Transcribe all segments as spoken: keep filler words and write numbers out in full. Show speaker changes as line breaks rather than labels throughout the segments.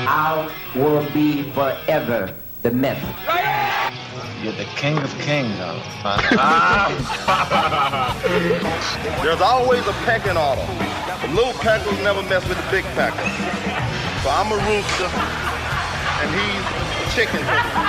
I will be forever the myth.
You're the king of kings,
There's always a pecking order. The little peckers never mess with the big pecker. So I'm a rooster, and he's a chicken, so to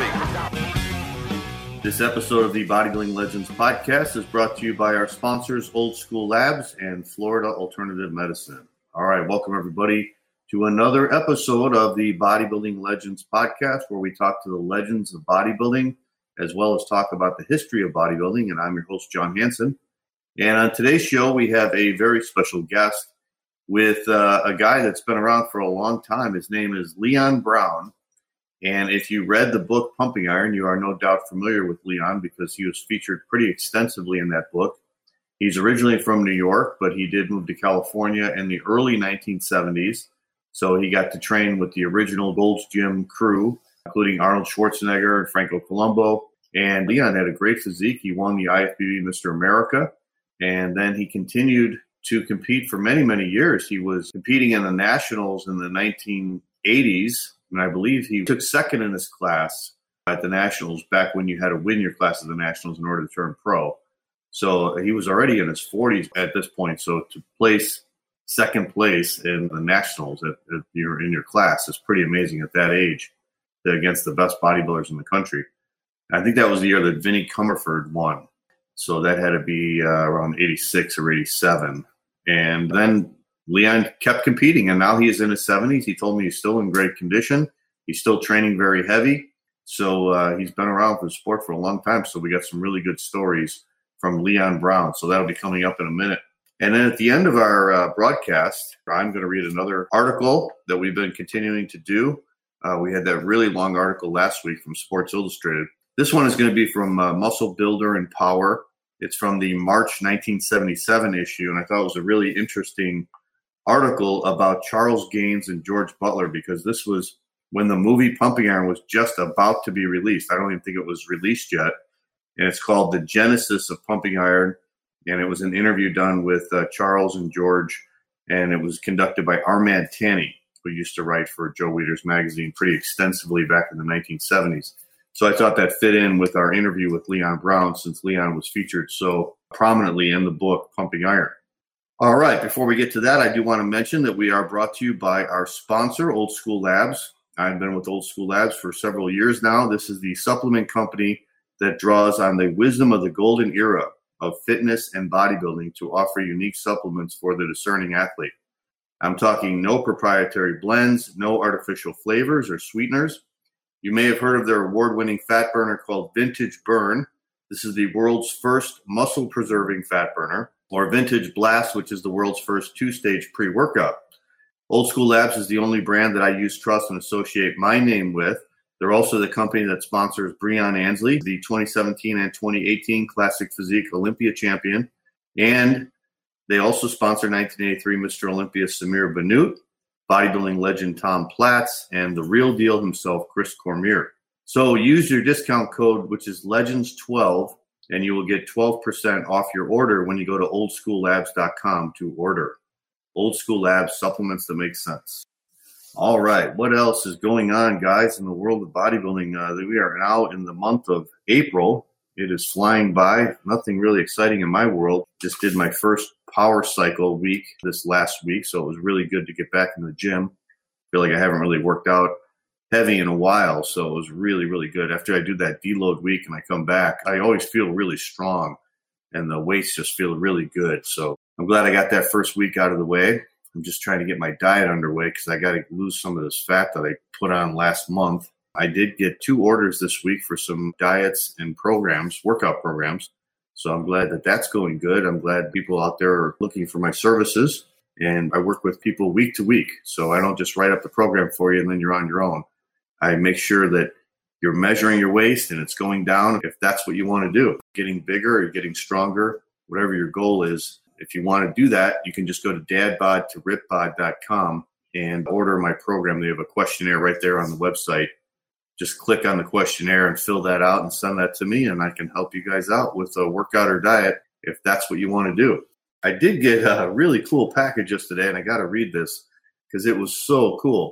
speak.
This episode of the Bodybuilding Legends podcast is brought to you by our sponsors, Old School Labs and Florida Alternative Medicine. All right, welcome everybody to another episode of the Bodybuilding Legends podcast, where we talk to the legends of bodybuilding, as well as talk about the history of bodybuilding. And I'm your host, John Hansen. And on today's show, we have a very special guest with uh, a guy that's been around for a long time. His name is Leon Brown. And if you read the book Pumping Iron, you are no doubt familiar with Leon because he was featured pretty extensively in that book. He's originally from New York, but he did move to California in the early nineteen seventies. So he got to train with the original Gold's Gym crew, including Arnold Schwarzenegger and Franco Columbu. And Leon had a great physique. He won the I F B B Mister America. And then he continued to compete for many, many years. He was competing in the Nationals in the nineteen eighties. And I believe he took second in his class at the Nationals back when you had to win your class at the Nationals in order to turn pro. So he was already in his forties at this point. So to place second place in the Nationals at, at your, in your class is pretty amazing at that age against the best bodybuilders in the country. I think that was the year that Vinnie Comerford won. So that had to be uh, around eighty-six or eighty-seven. And then Leon kept competing, and now he is in his seventies. He told me he's still in great condition. He's still training very heavy. So uh, he's been around for the sport for a long time. So we got some really good stories from Leon Brown. So that'll be coming up in a minute. And then at the end of our uh, broadcast, I'm going to read another article that we've been continuing to do. Uh, we had that really long article last week from Sports Illustrated. This one is going to be from uh, Muscle Builder and Power. It's from the March nineteen seventy-seven issue, and I thought it was a really interesting article about Charles Gaines and George Butler, because this was when the movie Pumping Iron was just about to be released. I don't even think it was released yet. And it's called The Genesis of Pumping Iron. And it was an interview done with uh, Charles and George, and it was conducted by Armand Tanny, who used to write for Joe Weider's magazine pretty extensively back in the nineteen seventies. So I thought that fit in with our interview with Leon Brown, since Leon was featured so prominently in the book Pumping Iron. All right, before we get to that, I do want to mention that we are brought to you by our sponsor, Old School Labs. I've been with Old School Labs for several years now. This is the supplement company that draws on the wisdom of the golden era of fitness and bodybuilding to offer unique supplements for the discerning athlete. I'm talking no proprietary blends, no artificial flavors or sweeteners. You may have heard of their award-winning fat burner called Vintage Burn. This is the world's first muscle-preserving fat burner, or Vintage Blast, which is the world's first two-stage pre-workout. Old School Labs is the only brand that I use, trust, and associate my name with. They're also the company that sponsors Breon Ansley, the twenty seventeen and twenty eighteen Classic Physique Olympia champion. And they also sponsor nineteen eighty-three Mister Olympia Samir Bannout, bodybuilding legend Tom Platz, and the real deal himself, Chris Cormier. So use your discount code, which is legends twelve, and you will get twelve percent off your order when you go to old school labs dot com to order. Old School Labs, supplements that make sense. All right, what else is going on, guys, in the world of bodybuilding? Uh, we are now in the month of April. It is flying by. Nothing really exciting in my world. Just did my first power cycle week this last week, so it was really good to get back in the gym. I feel like I haven't really worked out heavy in a while, so it was really, really good. After I do that deload week and I come back, I always feel really strong, and the weights just feel really good. So I'm glad I got that first week out of the way. I'm just trying to get my diet underway because I got to lose some of this fat that I put on last month. I did get two orders this week for some diets and programs, workout programs. So I'm glad that that's going good. I'm glad people out there are looking for my services. And I work with people week to week. So I don't just write up the program for you and then you're on your own. I make sure that you're measuring your waist and it's going down if that's what you want to do. Getting bigger or getting stronger, whatever your goal is. If you want to do that, you can just go to dadbod to ripbod dot com and order my program. They have a questionnaire right there on the website. Just click on the questionnaire and fill that out and send that to me, and I can help you guys out with a workout or diet if that's what you want to do. I did get a really cool package yesterday, and I got to read this because it was so cool.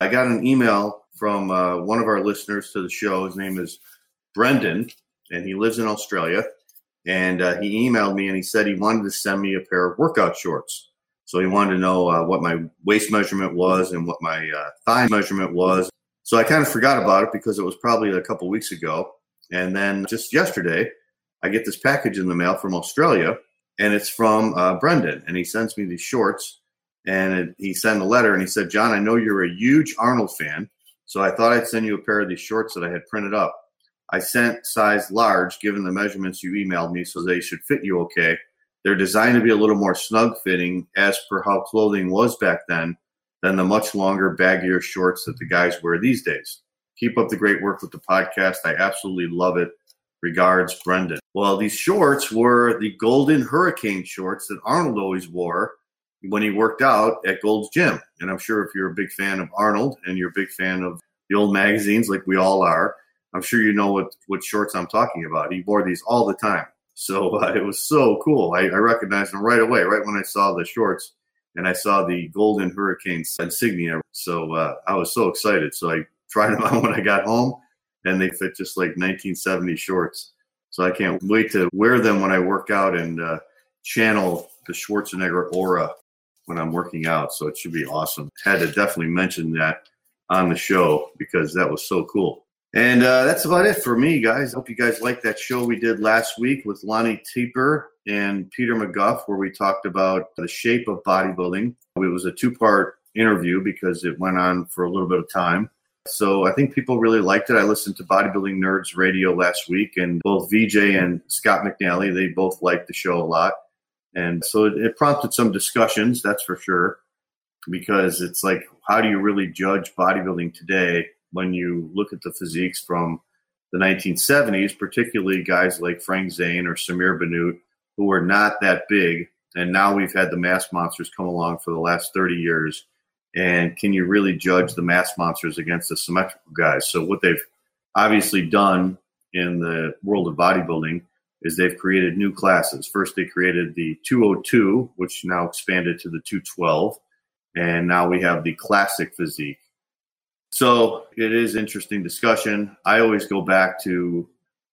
I got an email from uh, one of our listeners to the show. His name is Brendan, and he lives in Australia. And uh, he emailed me, and he said he wanted to send me a pair of workout shorts. So he wanted to know uh, what my waist measurement was and what my uh, thigh measurement was. So I kind of forgot about it because it was probably a couple weeks ago. And then just yesterday, I get this package in the mail from Australia, and it's from uh, Brendan. And he sends me these shorts, and it, he sent a letter, and he said, John, I know you're a huge Arnold fan, so I thought I'd send you a pair of these shorts that I had printed up. I sent size large, given the measurements you emailed me, so they should fit you okay. They're designed to be a little more snug fitting as per how clothing was back then than the much longer, baggier shorts that the guys wear these days. Keep up the great work with the podcast. I absolutely love it. Regards, Brendan. Well, these shorts were the Golden Hurricane shorts that Arnold always wore when he worked out at Gold's Gym. And I'm sure if you're a big fan of Arnold and you're a big fan of the old magazines like we all are, I'm sure you know what, what shorts I'm talking about. He wore these all the time. So uh, it was so cool. I, I recognized them right away, right when I saw the shorts and I saw the Golden Hurricane insignia. So uh, I was so excited. So I tried them on when I got home, and they fit just like nineteen seventies shorts. So I can't wait to wear them when I work out and uh, channel the Schwarzenegger aura when I'm working out. So it should be awesome. Had to definitely mention that on the show because that was so cool. And uh, that's about it for me, guys. I hope you guys liked that show we did last week with Lonnie Tieper and Peter McGuff, where we talked about the shape of bodybuilding. It was a two-part interview because it went on for a little bit of time. So I think people really liked it. I listened to Bodybuilding Nerds Radio last week, and both V J and Scott McNally, they both liked the show a lot. And so it, it prompted some discussions, that's for sure, because it's like, how do you really judge bodybuilding today when you look at the physiques from the nineteen seventies, particularly guys like Frank Zane or Samir Bannout, who were not that big. And now we've had the mass monsters come along for the last thirty years. And can you really judge the mass monsters against the symmetrical guys? So what they've obviously done in the world of bodybuilding is they've created new classes. First, they created the two oh two, which now expanded to the two twelve. And now we have the classic physique. So it is interesting discussion. I always go back to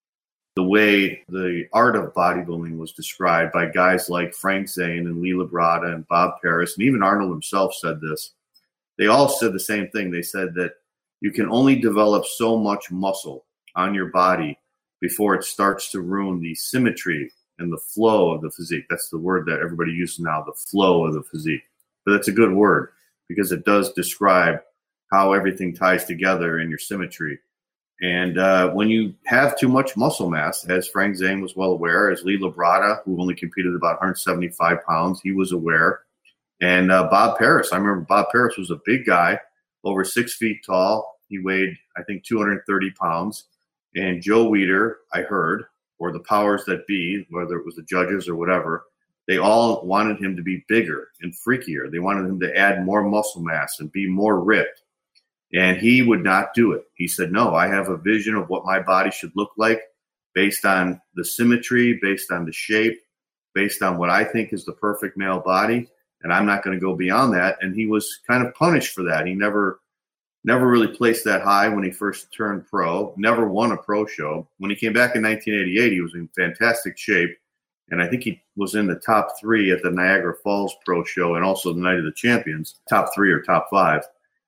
the way the art of bodybuilding was described by guys like Frank Zane and Lee Labrada and Bob Paris, and even Arnold himself said this. They all said the same thing. They said that you can only develop so much muscle on your body before it starts to ruin the symmetry and the flow of the physique. That's the word that everybody uses now, the flow of the physique. But that's a good word because it does describe how everything ties together in your symmetry. And uh, when you have too much muscle mass, as Frank Zane was well aware, as Lee Labrada, who only competed about one hundred seventy-five pounds, he was aware. And uh, Bob Paris, I remember Bob Paris was a big guy, over six feet tall. He weighed, I think, two hundred thirty pounds. And Joe Weider, I heard, or the powers that be, whether it was the judges or whatever, they all wanted him to be bigger and freakier. They wanted him to add more muscle mass and be more ripped. And he would not do it. He said, no, I have a vision of what my body should look like based on the symmetry, based on the shape, based on what I think is the perfect male body. And I'm not going to go beyond that. And he was kind of punished for that. He never, never really placed that high when he first turned pro, never won a pro show. When he came back in nineteen eighty-eight, he was in fantastic shape. And I think he was in the top three at the Niagara Falls Pro Show and also the Night of the Champions, top three or top five.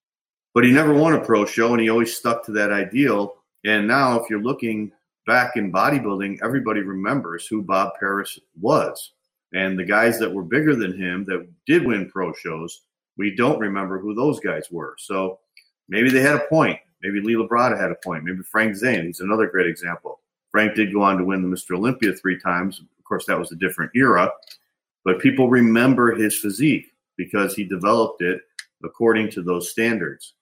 But he never won a pro show, and he always stuck to that ideal. And now if you're looking back in bodybuilding, everybody remembers who Bob Paris was. And the guys that were bigger than him that did win pro shows, we don't remember who those guys were. So maybe they had a point. Maybe Lee Labrada had a point. Maybe Frank Zane, he's another great example. Frank did go on to win the Mister Olympia three times. Of course, that was a different era. But people remember his physique because he developed it according to those standards.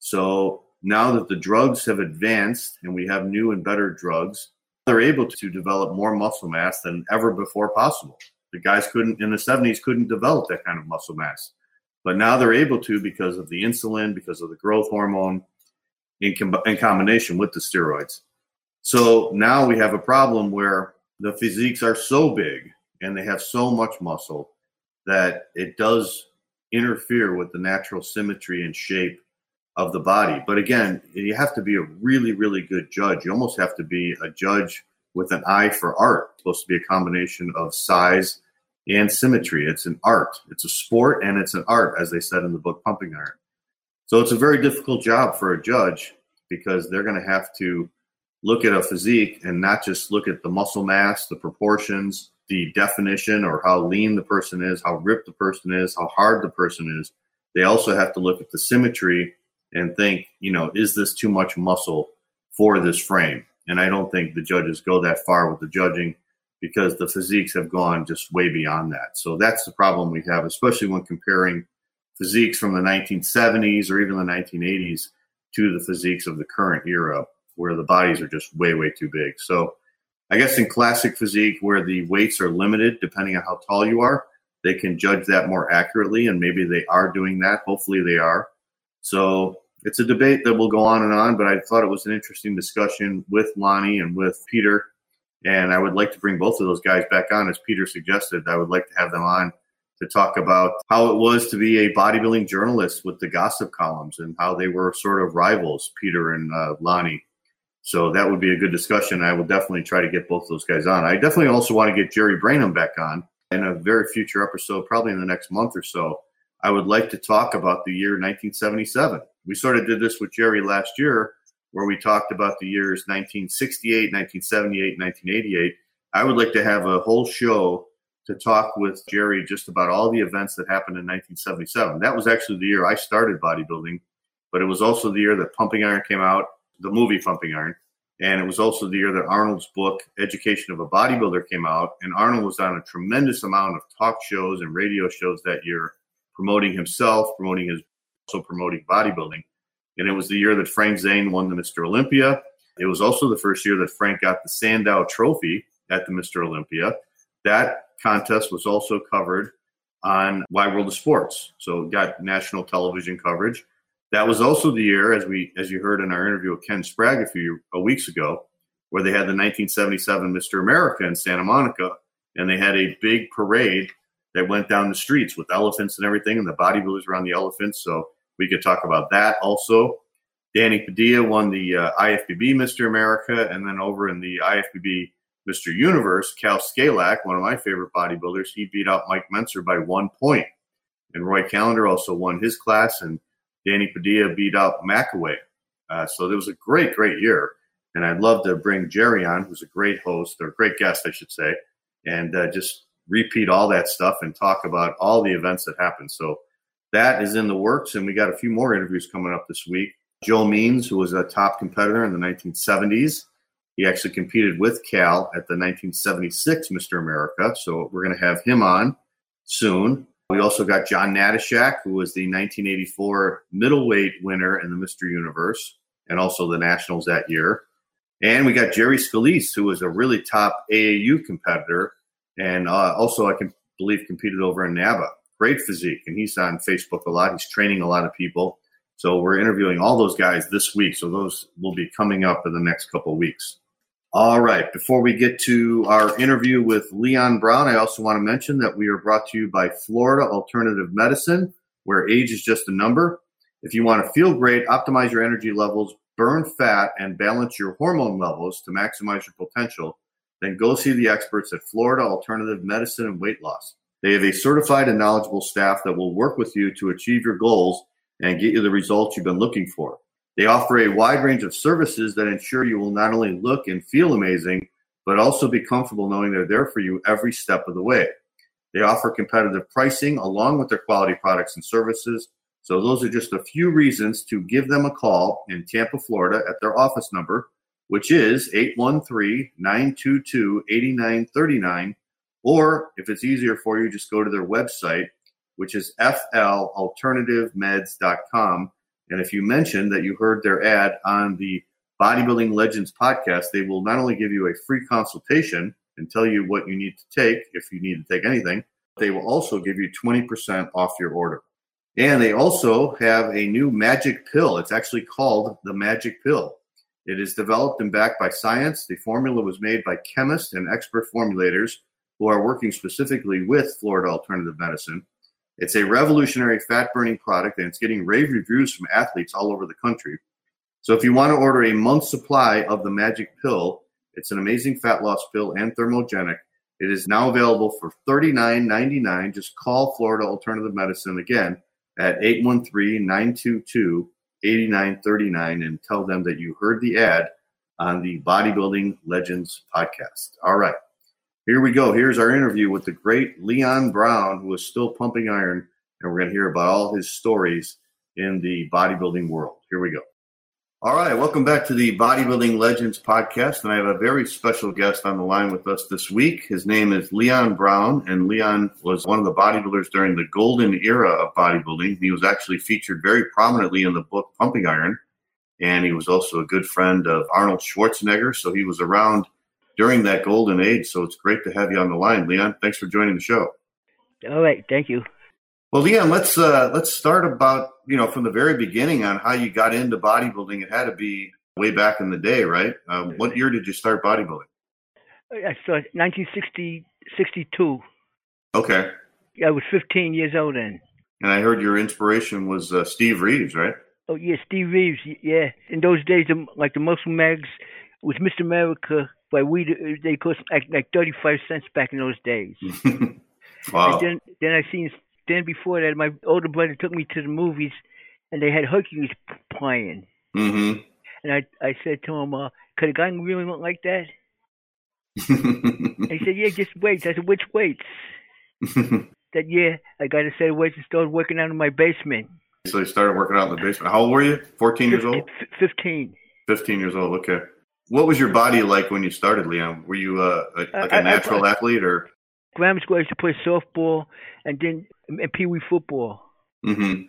So now that the drugs have advanced and we have new and better drugs, they're able to develop more muscle mass than ever before possible. The guys couldn't, in the seventies, couldn't develop that kind of muscle mass. But now they're able to because of the insulin, because of the growth hormone, in, com- in combination with the steroids. So now we have a problem where the physiques are so big and they have so much muscle that it does interfere with the natural symmetry and shape of the body. But again, you have to be a really, really good judge. You almost have to be a judge with an eye for art. It's supposed to be a combination of size and symmetry. It's an art. It's a sport and it's an art, as they said in the book Pumping Iron. So it's a very difficult job for a judge because they're going to have to look at a physique and not just look at the muscle mass, the proportions, the definition, or how lean the person is, how ripped the person is, how hard the person is. They also have to look at the symmetry and think, you know, is this too much muscle for this frame? And I don't think the judges go that far with the judging because the physiques have gone just way beyond that. So that's the problem we have, especially when comparing physiques from the nineteen seventies or even the nineteen eighties to the physiques of the current era, where the bodies are just way, way too big. So I guess in classic physique, where the weights are limited, depending on how tall you are, they can judge that more accurately, and maybe they are doing that. Hopefully they are. So it's a debate that will go on and on, but I thought it was an interesting discussion with Lonnie and with Peter, and I would like to bring both of those guys back on, as Peter suggested. I would like to have them on to talk about how it was to be a bodybuilding journalist with the gossip columns and how they were sort of rivals, Peter and uh, Lonnie. So that would be a good discussion. I will definitely try to get both those guys on. I definitely also want to get Jerry Brainham back on in a very future episode, probably in the next month or so. I would like to talk about the year nineteen seventy-seven. We sort of did this with Jerry last year, where we talked about the years nineteen sixty-eight, nineteen seventy-eight, nineteen eighty-eight. I would like to have a whole show to talk with Jerry just about all the events that happened in nineteen seventy-seven. That was actually the year I started bodybuilding, but it was also the year that Pumping Iron came out, the movie Pumping Iron. And it was also the year that Arnold's book, Education of a Bodybuilder, came out. And Arnold was on a tremendous amount of talk shows and radio shows that year, promoting himself, promoting his, also promoting bodybuilding. And it was the year that Frank Zane won the Mister Olympia. It was also the first year that Frank got the Sandow Trophy at the Mister Olympia. That contest was also covered on Wide World of Sports. So it got national television coverage. That was also the year, as we, as you heard in our interview with Ken Sprague a few a weeks ago, where they had the nineteen seventy-seven Mister America in Santa Monica, and they had a big parade that went down the streets with elephants and everything, and the bodybuilders were on the elephants. So we could talk about that also. Danny Padilla won the uh, I F B B Mister America, and then over in the I F B B Mister Universe, Cal Scalak, one of my favorite bodybuilders, he beat out Mike Mentzer by one point. And Roy Callender also won his class, and Danny Padilla beat out McAway. Uh, so it was a great, great year. And I'd love to bring Jerry on, who's a great host, or great guest, I should say, and uh, just repeat all that stuff and talk about all the events that happened. So that is in the works, and we got a few more interviews coming up this week. Joe Means, who was a top competitor in the nineteen seventies. He actually competed with Cal at the nineteen seventy-six Mister America, so we're going to have him on soon. We also got John Natashak, who was the nineteen eighty-four middleweight winner in the Mister Universe and also the Nationals that year. And we got Jerry Scalise, who was a really top A A U competitor and uh, also, I can believe, competed over in NABA. Great physique, and he's on Facebook a lot. He's training a lot of people. So we're interviewing all those guys this week, so those will be coming up in the next couple of weeks. All right, before we get to our interview with Leon Brown, I also want to mention that we are brought to you by Florida Alternative Medicine, where age is just a number. If you want to feel great, optimize your energy levels, burn fat, and balance your hormone levels to maximize your potential, then go see the experts at Florida Alternative Medicine and Weight Loss. They have a certified and knowledgeable staff that will work with you to achieve your goals and get you the results you've been looking for. They offer a wide range of services that ensure you will not only look and feel amazing, but also be comfortable knowing they're there for you every step of the way. They offer competitive pricing along with their quality products and services. So those are just a few reasons to give them a call in Tampa, Florida at their office number, which is eight one three, nine two two, eight nine three nine. Or if it's easier for you, just go to their website, which is f l alternative meds dot com. And if you mention that you heard their ad on the Bodybuilding Legends podcast, they will not only give you a free consultation and tell you what you need to take if you need to take anything, they will also give you twenty percent off your order. And they also have a new magic pill. It's actually called the Magic Pill. It is developed and backed by science. The formula was made by chemists and expert formulators who are working specifically with Florida Alternative Medicine. It's a revolutionary fat-burning product, and it's getting rave reviews from athletes all over the country. So if you want to order a month's supply of the Magic Pill, it's an amazing fat loss pill and thermogenic. It is now available for thirty-nine ninety-nine. Just call Florida Alternative Medicine again at eight one three, nine two two, eight nine three nine and tell them that you heard the ad on the Bodybuilding Legends podcast. All right, here we go. Here's our interview with the great Leon Brown, who is still pumping iron, and we're going to hear about all his stories in the bodybuilding world. Here we go. All right, welcome back to the Bodybuilding Legends podcast, and I have a very special guest on the line with us this week. His name is Leon Brown, and Leon was one of the bodybuilders during the golden era of bodybuilding. He was actually featured very prominently in the book Pumping Iron, and he was also a good friend of Arnold Schwarzenegger, so he was around during that golden age. So it's great to have you on the line, Leon. Thanks for joining the show.
All right, thank you.
Well, Leon, let's uh, let's start about, you know, from the very beginning on how you got into bodybuilding. It had to be way back in the day, right? Um, what year did you start bodybuilding?
I started nineteen sixty, sixty-two.
Okay.
I was fifteen years old then.
And I heard your inspiration was uh, Steve Reeves, right?
Oh, yeah, Steve Reeves, yeah. In those days, the, like the muscle mags was Mister America, but we they cost like, like thirty-five cents back in those days.
Wow.
And then, then I seen... Then before that, my older brother took me to the movies, and they had Hercules playing.
Mm-hmm.
And I, I said to him, uh, "Could a guy really look like that?" And he said, "Yeah, just weights." I said, "Which weights?" That yeah, I got a set of weights and started working out in my basement.
So you started working out in the basement. How old were you? Fourteen years old.
Fifteen.
Fifteen years old. Okay. What was your body like when you started, Leon? Were you uh, a, like a natural I, I, athlete or?
Grammar school, I used to play softball and then and Pee Wee football.
Mm-hmm.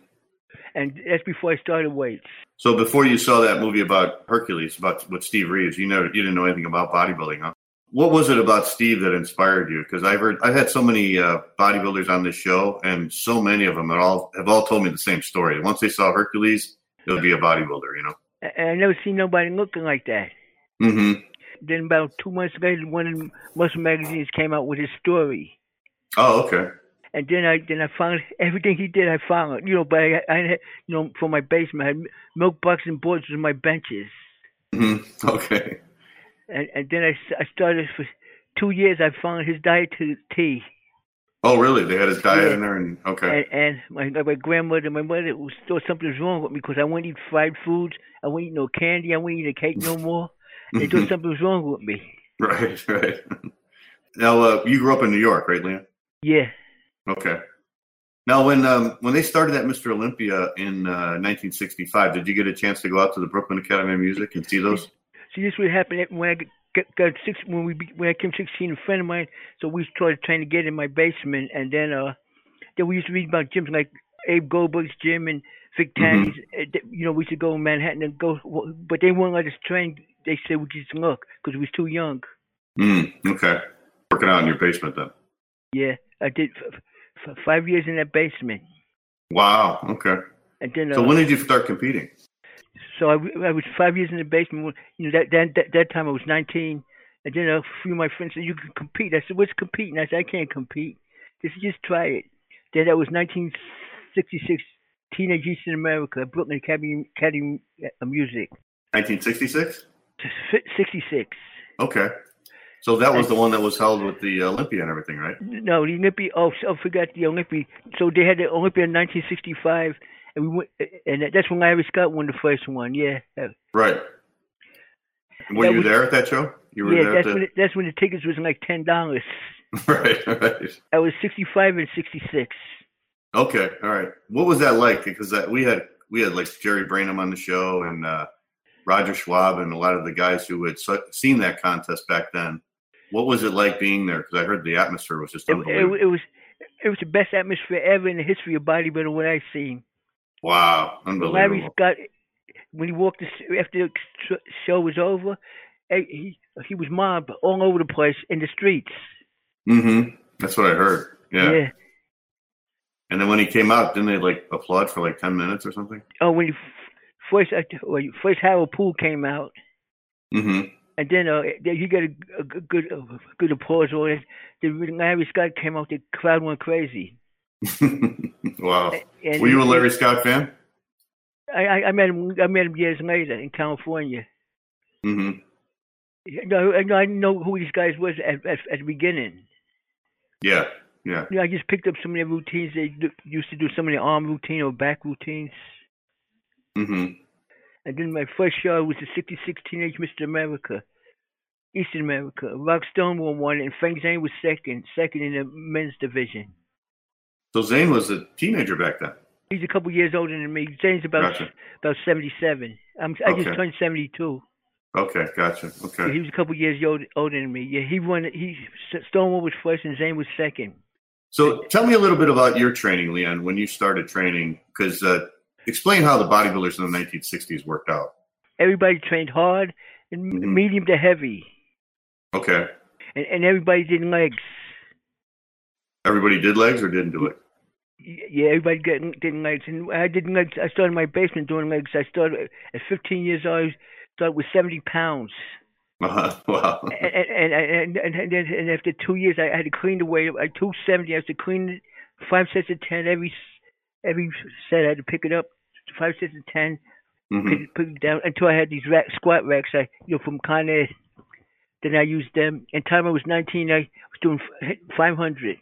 And that's before I started weights.
So before you saw that movie about Hercules, about with Steve Reeves, you know, you didn't know anything about bodybuilding, huh? What was it about Steve that inspired you? Because I've heard, I've had so many uh, bodybuilders on this show, and so many of them have all have all told me the same story. Once they saw Hercules, it would be a bodybuilder, you know.
And I never seen nobody looking like that.
Mm-hmm.
Then about two months later, one of the muscle magazines came out with his story.
Oh, okay.
And then I then I found everything he did. I found, you know, but I, I had, you know, for my basement, I had milk boxes and boards with my benches.
Mm-hmm. Okay.
And and then I, I started for two years. I found his diet to the T.
Oh, really? They had his diet
yeah.
in there, and okay.
And, and my my grandmother, my mother was thought something was wrong with me because I wouldn't eat fried foods. I wouldn't eat no candy. I wouldn't eat a cake no more. They thought something was wrong with me.
Right, right. Now, uh, you grew up in New York, right, Leon?
Yeah.
Okay. Now, when um, when they started at Mister Olympia in uh, nineteen sixty-five, did you get a chance to go out to the Brooklyn Academy of Music and see those?
See, this would happen when I got, got six when we when I came sixteen. A friend of mine, so we started trying to get in my basement, and then uh, then we used to read about gyms like Abe Goldberg's gym and Vic Tanny's. Mm-hmm. You know, we used to go in Manhattan and go, but they wouldn't let us train. They said we just look because we was too young.
Mm, okay. Working out in your basement then.
Yeah, I did f- f- five years in that basement.
Wow. Okay.
And then,
so
uh,
when did you start competing?
So I, I was five years in the basement. You know, that that that, that time I was nineteen. And then a few of my friends said, "You can compete." I said, "What's competing?" I said, "I can't compete. Just just try it." Then that was nineteen sixty-six. Teenage East in America, Brooklyn Academy Academy of Music.
nineteen sixty-six.
sixty-six.
Okay. So that was the one that was held with the Olympia and everything, right?
No, the Olympia. Oh, I forgot the Olympia. So they had the Olympia in nineteen sixty-five, and we went, and that's when Larry Scott won the first one. Yeah.
Right. Were
that
you
was,
there at that show? You were
yeah,
there
that's
the...
when it, that's when the tickets was like ten dollars.
Right, right.
I was sixty-five and sixty-six.
Okay, all right. What was that like? Because that, we had we had like Jerry Branham on the show and uh, Roger Schwab and a lot of the guys who had su- seen that contest back then. What was it like being there? Because I heard the atmosphere was just
it,
unbelievable.
It, it was it was the best atmosphere ever in the history of bodybuilding what I've seen.
Wow, unbelievable.
Larry Scott, when he walked the, after the show was over, he he was mobbed all over the place in the streets.
Mm-hmm. That's what I heard. Yeah.
Yeah.
And then when he came out, didn't they like applaud for like ten minutes or something?
Oh, when he first well, first Harold Poole came out,
mm-hmm.
and then uh, he got a, a good a good applause. All that. Then when Larry Scott came out, the crowd went crazy.
Wow.
And
Were you a
he-
Larry Scott fan?
I, I I met him. I met him years later in California.
hmm
No, I, I didn't know who these guys was at, at, at the beginning.
Yeah, yeah.
You know, I just picked up some of their routines. They do, used to do some of their arm routine or back routines.
hmm
And then my first show was the sixty-six Teenage Mister America, Eastern America. Rock Stonewall won, and Frank Zane was second, second in the men's division.
So Zane was a teenager back then.
He's a couple years older than me. Zane's about
Gotcha.
about seventy-seven. I'm, I just
Okay.
turned seventy-two.
Okay, gotcha.
Yeah,
Okay.
he was a couple years older, older than me. Yeah, he won. He Stonewall was first, and Zane was second.
So tell me a little bit about your training, Leon, when you started training, because uh, explain how the bodybuilders in the nineteen sixties worked out.
Everybody trained hard and
Mhm.
medium to heavy,
Okay.
and, and everybody did legs.
Everybody did legs or didn't do it?
Yeah, everybody did, did legs, and I did legs. I started in my basement doing legs. I started at fifteen years old. I started with seventy pounds,
Uh-huh. Wow.
and and and and, and, then, and after two years, I had to clean the weight. I two seventy. I had to clean it, five sets of ten every every set. I had to pick it up, five sets of ten.
hmm
Put, it, put it down until I had these rack, squat racks. I you know from Con Ed. Then I used them. And time I was nineteen, I was doing five hundred.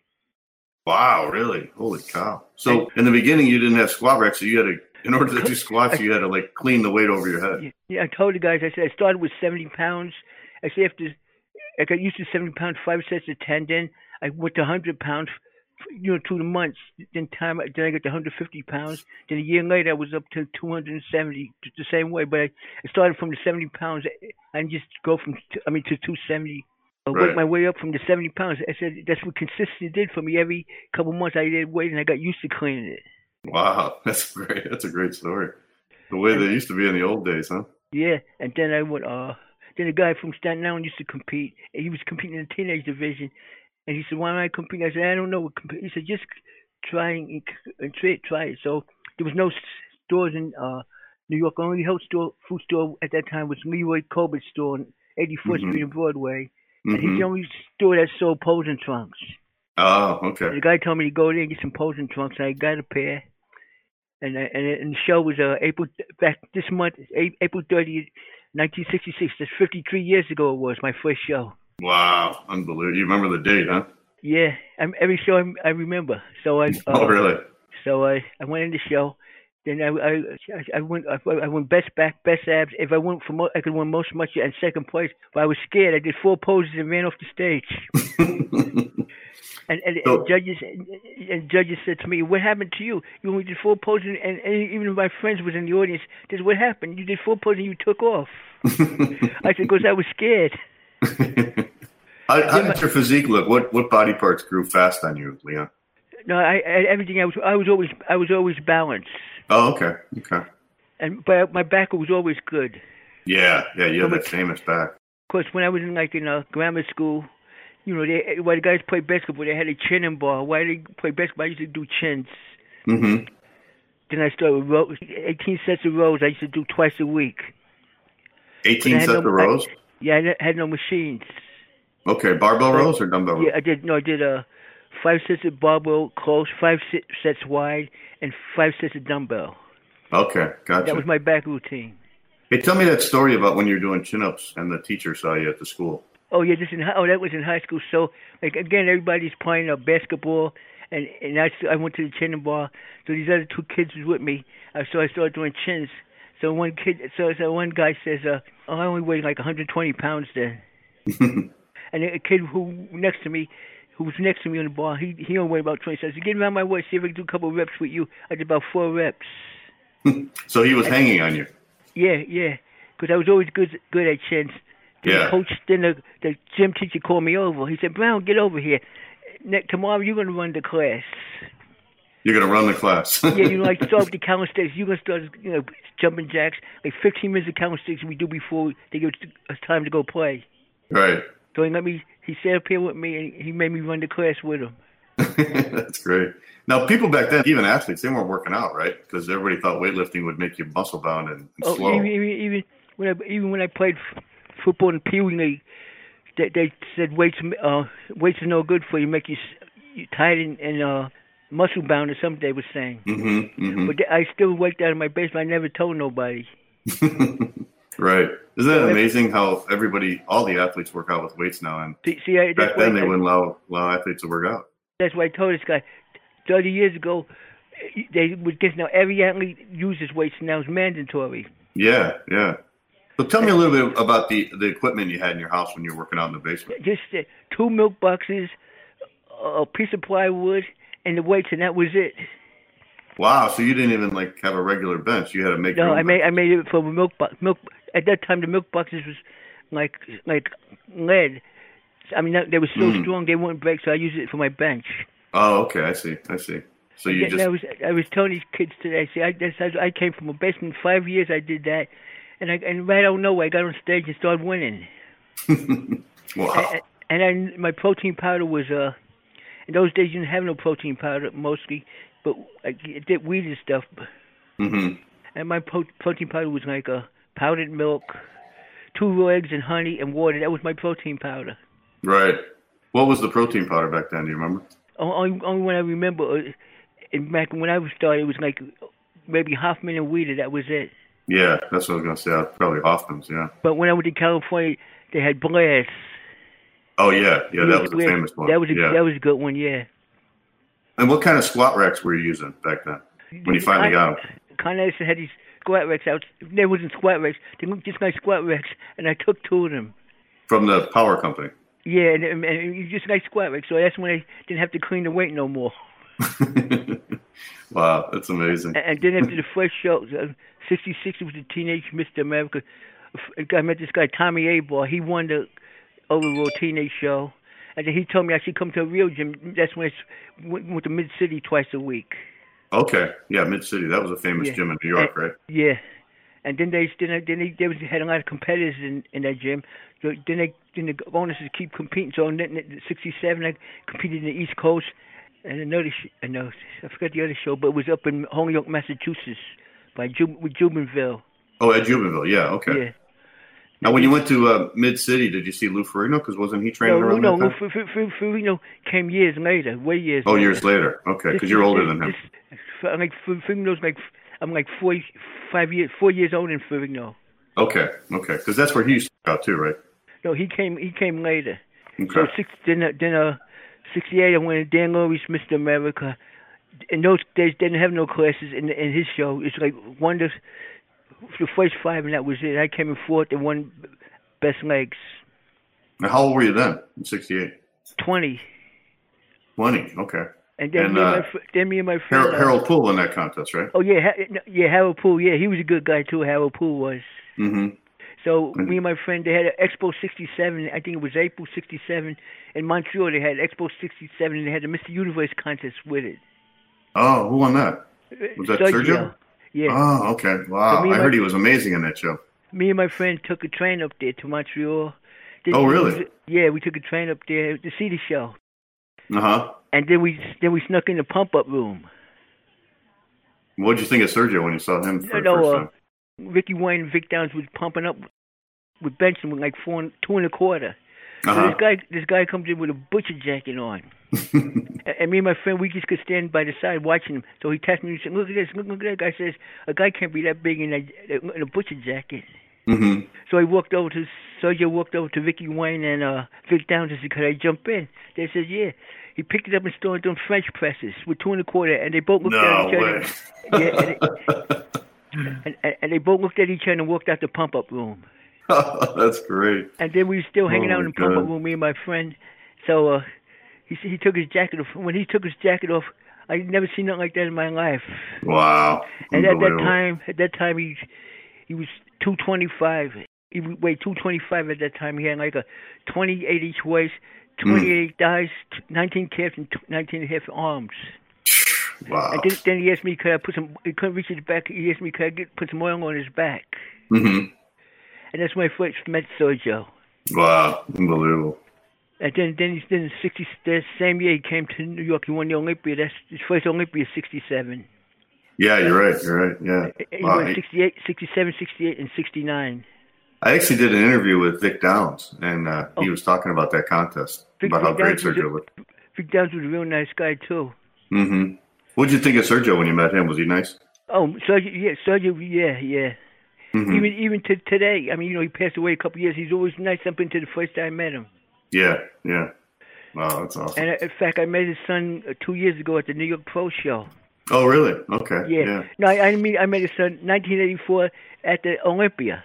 Wow, really? Holy cow. So in the beginning, you didn't have squat racks, so you had to, in order to do squats, you had to like clean the weight over your head.
Yeah, yeah, I told the guys, I said I started with seventy pounds. I said after I got used to seventy pounds, five sets of ten. Then I went to one hundred pounds, you know, two months. Then time, then I got to one hundred fifty pounds. Then a year later, I was up to two hundred seventy, the same way. But I, I started from the seventy pounds. I didn't just go from, t- I mean, to two seventy. I
Right.
worked my way up from the seventy pounds. I said that's what consistency did for me. Every couple months, I did weight, and I got used to cleaning it.
Wow, that's great. That's a great story. The way they used to be in the old days, huh?
Yeah, and then I went. Uh, then a guy from Staten Island used to compete. And he was competing in the teenage division, and he said, "Why don't I compete?" I said, "I don't know what compete." He said, "Just try and, and try it, try it." So there was no s- stores in uh, New York. Only health store, food store at that time was Leroy Colbert's store on eighty-fourth
Mhm.
Street and Broadway, and he's
hmm
the only store that sold posing trunks.
Oh,
And
okay.
the guy told me to go there and get some posing trunks, and I got a pair. And I, and, and the show was uh, April back this month, A- April thirtieth, nineteen sixty-six. That's fifty-three years ago. It was my first show.
Wow, unbelievable. You remember the date, huh?
Yeah, I'm, every show I, I remember. So I uh,
Oh, really?
So I, I went in the show. Then I I I went I, I went best back, best abs. If I went for mo- I could win most much and second place. But I was scared. I did four poses and ran off the stage. And, and,
So-
and judges and judges said to me, "What happened to you? You only did four poses." And, and even my friends was in the audience. They said, "What happened? You did four poses and you took off." I said, "Because I was scared."
how, how did your physique look? What what body parts grew fast on you, Leon?
No, I, I everything I was I was always I was always balanced,
Oh, okay, okay.
and but my back was always good.
Yeah, yeah, you have
So
that famous back.
Of course, when I was in like in uh, grammar school, you know, they while the guys played basketball, they had a chin and ball. While they played basketball, I used to do chins.
Mm-hmm.
Then I started with rows, eighteen sets of rows. I used to do twice a week.
eighteen
But I had
sets
no-
of rows?
Yeah, I had no machines.
Okay, barbell rows or dumbbell rows?
Yeah, I did. No, I did uh, five sets of barbell close, five si- sets wide, and five sets of dumbbell.
Okay, gotcha.
That was my back routine.
Hey, tell me that story about when you were doing chin-ups and the teacher saw you at the school.
Oh yeah, this in hi- oh that was in high school. So like again, everybody's playing uh, basketball, and and I st- I went to the chin and bar. So these other two kids was with me. Uh, so I started doing chins. So one kid, so so one guy says, uh, "Oh, I only weighed like one hundred twenty pounds then." And a kid who next to me, who was next to me on the bar, he he only weighed about twenty. So I said, "Get around my way, see if I can do a couple of reps with you." I did about four reps.
So he was hanging on you.
Yeah, yeah, because I was always good good at chins. Then
Yeah.
the coach, then the, the gym teacher called me over. He said, "Brown, get over here. Ne- tomorrow you're gonna run the class."
You're going to run the class.
Yeah, you know, like start with the calisthenics. You're gonna start, you know, jumping jacks. Like fifteen minutes of calisthenics we do before they give us time to go play.
Right.
So he let me. He sat up here with me and he made me run the class with him.
That's great. Now, people back then, even athletes, they weren't working out, right? Because everybody thought weightlifting would make you muscle bound and, and
Oh,
slow.
even, even even when I even when I played f- football in Pee Wee League, they, they said weights uh weights are no good for you. Make you, s- you tired and, and uh muscle bound or something they were saying.
Mm-hmm, mm-hmm.
But I still worked out in my basement. I never told nobody.
Right. Isn't that
So
amazing how everybody, all the athletes work out with weights now? And
See, see I,
back
that's
then
why
they
I,
wouldn't allow, allow athletes to work out.
That's why I told this guy thirty years ago. They would guess now every athlete uses weights now. It's mandatory.
Yeah, yeah. So tell me a little bit about the, the equipment you had in your house when you were working out in the basement.
Just uh, two milk boxes, a piece of plywood, and the weights, and that was it.
Wow. So you didn't even like have a regular bench. You had to make your
No,
own
I made
bench.
I made it from a milk box. Milk at that time, the milk boxes was like like lead. I mean, they were so
Mm.
strong they wouldn't break. So I used it for my bench.
Oh, okay. I see. I see. So you
Yeah,
just
I was I was telling these kids today. See, I that's, I I came from a basement. Five years I did that, and I and right out of nowhere I got on stage and started winning.
wow.
And, and then my protein powder was uh. In those days you didn't have no protein powder mostly, but I did weed and stuff.
Mm-hmm.
And my pro- protein powder was like a powdered milk, two raw eggs and honey and water. That was my protein powder.
Right. What was the protein powder back then? Do you remember?
Only, only when I remember, uh, in back when I was started, it was like maybe Hoffman and Weeder. That was it.
Yeah, that's what I was gonna say. Uh, Probably Hoffman's. Yeah.
But when I went to California, they had Blast.
Oh yeah, yeah. That was the
Blast.
famous one.
That was a,
yeah.
that was a good one. Yeah.
And what kind of squat racks were you using back then when you finally got them?
Con Edison had these squat racks out. They wasn't squat racks. They looked just like squat racks, and I took two of them.
From the power company.
Yeah, and, and, and just like squat racks. So that's when I didn't have to clean the weight no more.
Wow, that's amazing.
And, and then after the first show, uh, sixty-six, it was the Teenage Mister America. I met this guy, Tommy Abar. He won the overall teenage show. And then he told me I should come to a real gym. That's when I went, went to Mid-City twice a week.
Okay, yeah, Mid City. That was a famous
Yeah.
gym in New York,
And-
right?
Yeah. And then they then then they, they was, had a lot of competitors in, in that gym. So then they then the owners would keep competing. So in sixty-seven, I competed in the East Coast. And another, sh- I know, I forgot the other show, but it was up in Holyoke, Massachusetts, by Ju- with Jubenville.
Oh, at Jubenville, yeah, okay.
Yeah.
Now, when you went to uh, Mid City, did you see Lou Ferrigno? Because wasn't he training
No,
around
no,
that
no.
time?
F- F- F- Ferrigno came years later, way years.
Oh,
later.
years later. Okay, because you're older than him.
This, I'm like Ferrigno's like I'm like four, five years, four years older than Ferrigno.
Okay, okay, because that's where he used to work out too, right?
No, he came. He came later.
Okay.
So six, then, uh, then uh, sixty-eight, I went to Dan Laurie's Mister America. In those days, they didn't have no classes in in his show. It's like one to the first five, and that was it. I came in fourth and won best legs.
Now, how old were you then? In sixty-eight.
Twenty.
Twenty. Okay.
And then
And,
me and
uh,
my fr- then me and my friend.
Harold,
uh,
Harold Poole won that contest, right?
Oh yeah, ha- yeah, Harold Poole. Yeah, he was a good guy too. Harold Poole was.
Mm-hmm.
So me and my friend, they had an Expo sixty-seven. I think it was April sixty-seven in Montreal. They had Expo sixty-seven, and they had the Mister Universe contest with it.
Oh, who won that? Was that Sergio?
Yeah.
Oh, okay. Wow.
So me
I
and
heard
my-
he was amazing in that show.
Me and my friend took a train up there to Montreal. Then
Oh,
we-
really?
Yeah, we took a train up there to see the show,
Uh-huh.
and then we then we snuck in the pump up room.
What did you think of Sergio when you saw him for the
No,
first
uh,
time?
Ricky Wayne and Vic Downs was pumping up with Benson with like four, and- two and a quarter. So
Uh-huh.
this guy, this guy comes in with a butcher jacket on, and, and me and my friend, we just could stand by the side watching him. So he texted me and said, "Look at this, look, look at that." Guy says, "A guy can't be that big in a, in a butcher jacket."
Mm-hmm.
So he walked over to Sergio, walked over to Ricky Wayne and uh, Vic Downs and said, "Could I jump in?" They said, "Yeah." He picked it up and started doing French presses with two and a quarter, and they both looked
No
at each
way.
other. Yeah, and, they, and, and, and they both looked at each other and walked out the pump up room.
That's great.
And then we were still hanging
Oh,
out in
my
the pump up
God.
room, me and my friend. So uh, he said he took his jacket off. When he took his jacket off, I never seen nothing like that in my life.
Wow.
And at that
Unbelievable.
time, at that time he he was two twenty-five. He weighed two twenty-five at that time. He had like a twenty-eight each waist, twenty-eight thighs, nineteen calves, and nineteen and a half arms.
Wow.
And then, then he asked me, could I put some? He couldn't reach his back. He asked me, could I get, put some oil on his back?
Mm-hmm.
And that's when I first met Sergio.
Wow. Unbelievable.
And then, then, he, then sixty, the same year he came to New York. He won the Olympia. That's his first Olympia, sixty-seven.
Yeah, you're right. You're right. Yeah.
He
Wow.
won sixty-eight, sixty-seven, sixty-eight, and sixty-nine.
I actually did an interview with Vic Downs, and uh, he
Oh.
was talking about that contest,
Vic-
about how
Vic
great
Downs was
Sergio
a-
was.
Vic Downs was a real nice guy too.
Mm-hmm. What did you think of Sergio when you met him? Was he nice?
Oh, Sergio, yeah, Sergio, yeah, yeah.
Mm-hmm.
Even even to today, I mean, you know, he passed away a couple of years. He's always nice up until the first time I met him.
Yeah, yeah. Wow, that's awesome.
And uh, in fact, I met his son uh, two years ago at the New York Pro Show.
Oh, really? Okay.
Yeah.
yeah.
No, I, I mean, I met his son nineteen eighty-four at the Olympia.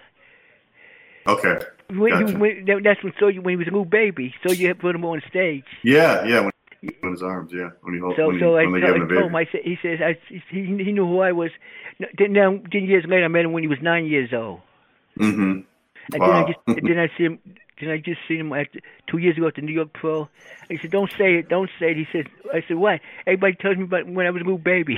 Okay.
When,
Gotcha.
he, when, that's when Sergio, when he was a little baby, Sergio had put him on stage.
Yeah, yeah. When he in his arms, yeah. When he hold,
So,
when,
so
he,
I,
when they
so
gave
I
him the
told
baby.
him. I said, he says, I, he, he knew who I was. Then, now, ten years later, I met him when he was nine years old.
Mm-hmm.
And
Wow.
then I just, and then I see him. Then I just seen him at, two years ago at the New York Pro. He said, "Don't say it, don't say it." He said, "I said what? Everybody tells me about when I was a little baby."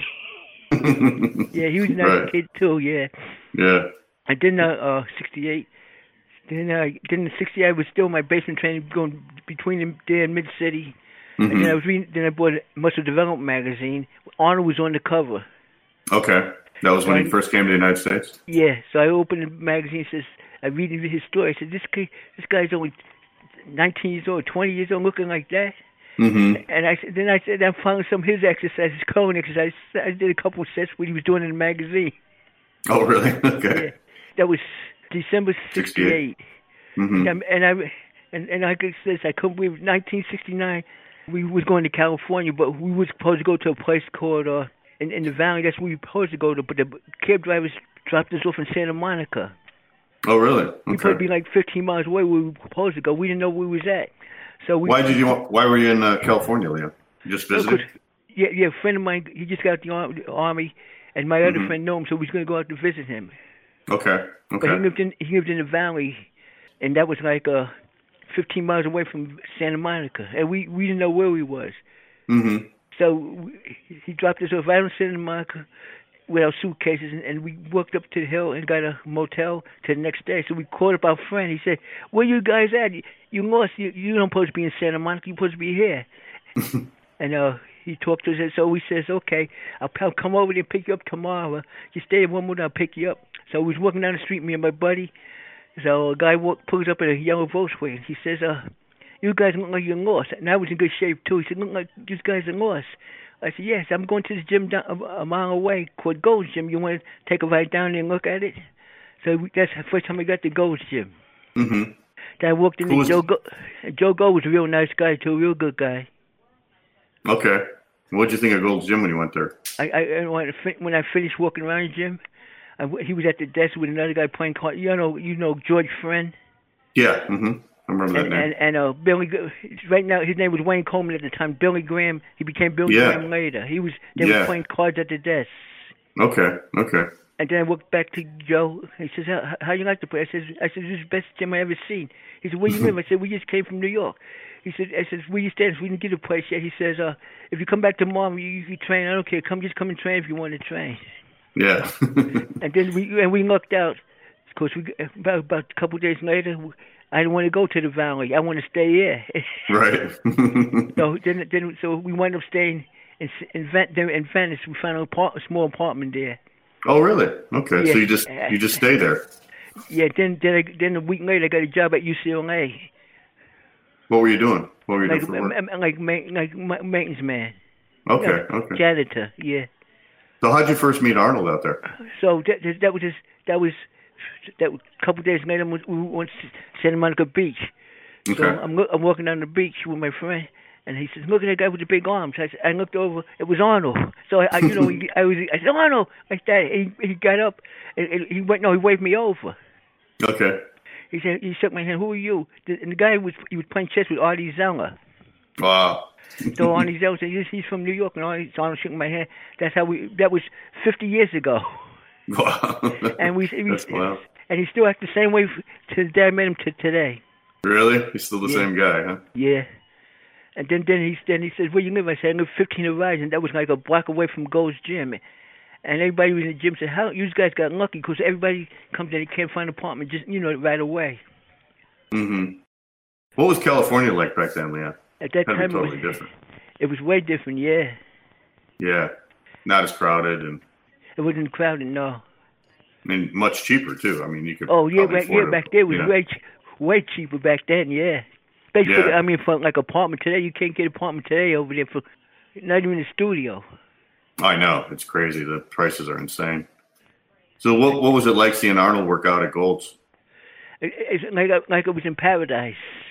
Yeah, he was a nice
Right.
kid too. Yeah.
Yeah.
And then uh, uh sixty-eight. Then uh, then in sixty-eight I was still in my basement training, going between them there in Mid City.
Mm-hmm.
And then I was reading. Then I bought a Muscle Development magazine. Arnold was on the cover.
Okay. That was when he
Right.
first came to the United States?
Yeah. So I opened the magazine. It says, I read his story. I said, "This guy, this guy's only nineteen years old, twenty years old, looking like that."
Mm-hmm.
And I said, then I said, I found some of his exercises, curling exercises. I did a couple of sets what he was doing in the magazine.
Oh, really? Okay.
Yeah. That was December sixty-eight.
Mm-hmm.
And, and I and and like I said, I couldn't believe nineteen sixty-nine. We was going to California, but we was supposed to go to a place called uh in, in the valley. That's where we were supposed to go to. But the cab drivers dropped us off in Santa Monica.
Oh, really?
We
Okay.
supposed to be like fifteen miles away where we were supposed to go. We didn't know where we was at. So we,
Why did you? want- Why were you in uh, California, Leon? You just
No,
visited?
'cause- yeah, yeah. A friend of mine, he just got out the ar- the army, and my other
Mhm.
friend knew him, so we was going to go out to visit him.
Okay.
But he
Okay.
lived in he lived in the valley, and that was like uh, fifteen miles away from Santa Monica, and we, we didn't know where we was.
Mm-hmm.
So we, he dropped us off right in Santa Monica with our suitcases, and, and we walked up to the hill and got a motel to the next day. So we called up our friend. He said, "Where you guys at? You, you lost. You you don't supposed to be in Santa Monica. You're supposed to be here." And uh, he talked to us, and so we says, "Okay, I'll, I'll come over there and pick you up tomorrow. You stay there one more day, I'll pick you up." So we was walking down the street, me and my buddy. So a guy walk, pulls up in a yellow Volkswagen. He says, "Uh, you guys look like you're lost." And I was in good shape too. He said, "Look like you guys are lost." I said, "Yes, I'm going to this gym down a, a mile away called Gold's Gym. You want to take a ride down there and look at it?" So we, that's the first time I got to Gold's Gym.
Mm-hmm.
Then I walked in.
Who was-
Joe Go, Joe Go was a real nice guy too, a real good guy.
Okay. What did you think of Gold's Gym when you went there?
I, I, I when, I fin- when I finished walking around the gym, I w he was at the desk with another guy playing cards. You know, you know George Friend.
Yeah. Mm-hmm. I remember that
And,
name.
and and uh Billy, right now his name was Wayne Coleman at the time. Billy Graham, he became Billy
Yeah.
Graham later. He was they
Yeah.
were playing cards at the desk.
Okay. Okay.
And then I walked back to Joe. He says, "How, how you like the place?" I says, "I said this is the best gym I ever seen." He said, "Where you live?" I said, "We just came from New York." He said, "I says where you stay?" We didn't get a place yet. He says, "Uh, if you come back tomorrow, you, you can train. I don't care. Come, just come and train if you want to train."
Yeah.
And then we and we lucked out. Of course, we about about a couple of days later, I didn't want to go to the valley. I want to stay here.
Right.
So then, then, so we wound up staying in in, Ven- in Venice. We found a, apart, a small apartment there.
Oh, really? Okay.
Yeah.
So you just you just stay there.
Yeah. Then, then, I, then a week later, I got a job at U C L A,
What were you doing? What were you
like
doing for work?
m- like ma- like ma- maintenance man,
Okay.
Yeah,
Okay.
janitor. Yeah.
So how'd you first meet Arnold out there?
So that that, that was just that was that was, a couple of days later. We we went to Santa Monica Beach. So
Okay.
I'm loo- I'm walking down the beach with my friend, and he says, "Look at that guy with the big arms." I, said, I looked over. It was Arnold. So I, I you know, he, I was I said, "Arnold," like that. He he got up, and, and he went. No, he waved me over.
Okay.
He said, he shook my hand. "Who are you?" The, and the guy was he was playing chess with Artie Zeller.
Wow.
So Artie Zeller said, "He's, he's from New York," and Artie, so Arnold shook my hand. That's how we. That was fifty years ago.
Wow.
And we, we
That's wild.
and he still acts the same way f- to the day I met him to today.
Really? He's still the
Yeah.
same guy, huh?
Yeah. And then then he then he says, "Where you live?" I said, "I live fifteen Horizon." That was like a block away from Gold's Gym. And everybody was in the gym said, "How you guys got lucky?" Because everybody comes in, they can't find an apartment just you know right away.
Mm-hmm. What was California like back then, Leon?
At that
Had to be
time,
totally
it was
different.
it was way different. Yeah,
Yeah. Not as crowded and
it wasn't crowded. No.
I mean much cheaper too. I mean you could
Oh yeah,
probably
back yeah
afford
back
it,
there it was
you know.
way ch- way cheaper back then. Yeah. Basically,
Yeah.
I mean, for like apartment today, you can't get apartment today over there for, Not even a studio.
I know. It's crazy. The prices are insane. So what what was it like seeing Arnold work out at Gold's?
It, it's like I, like I was in paradise.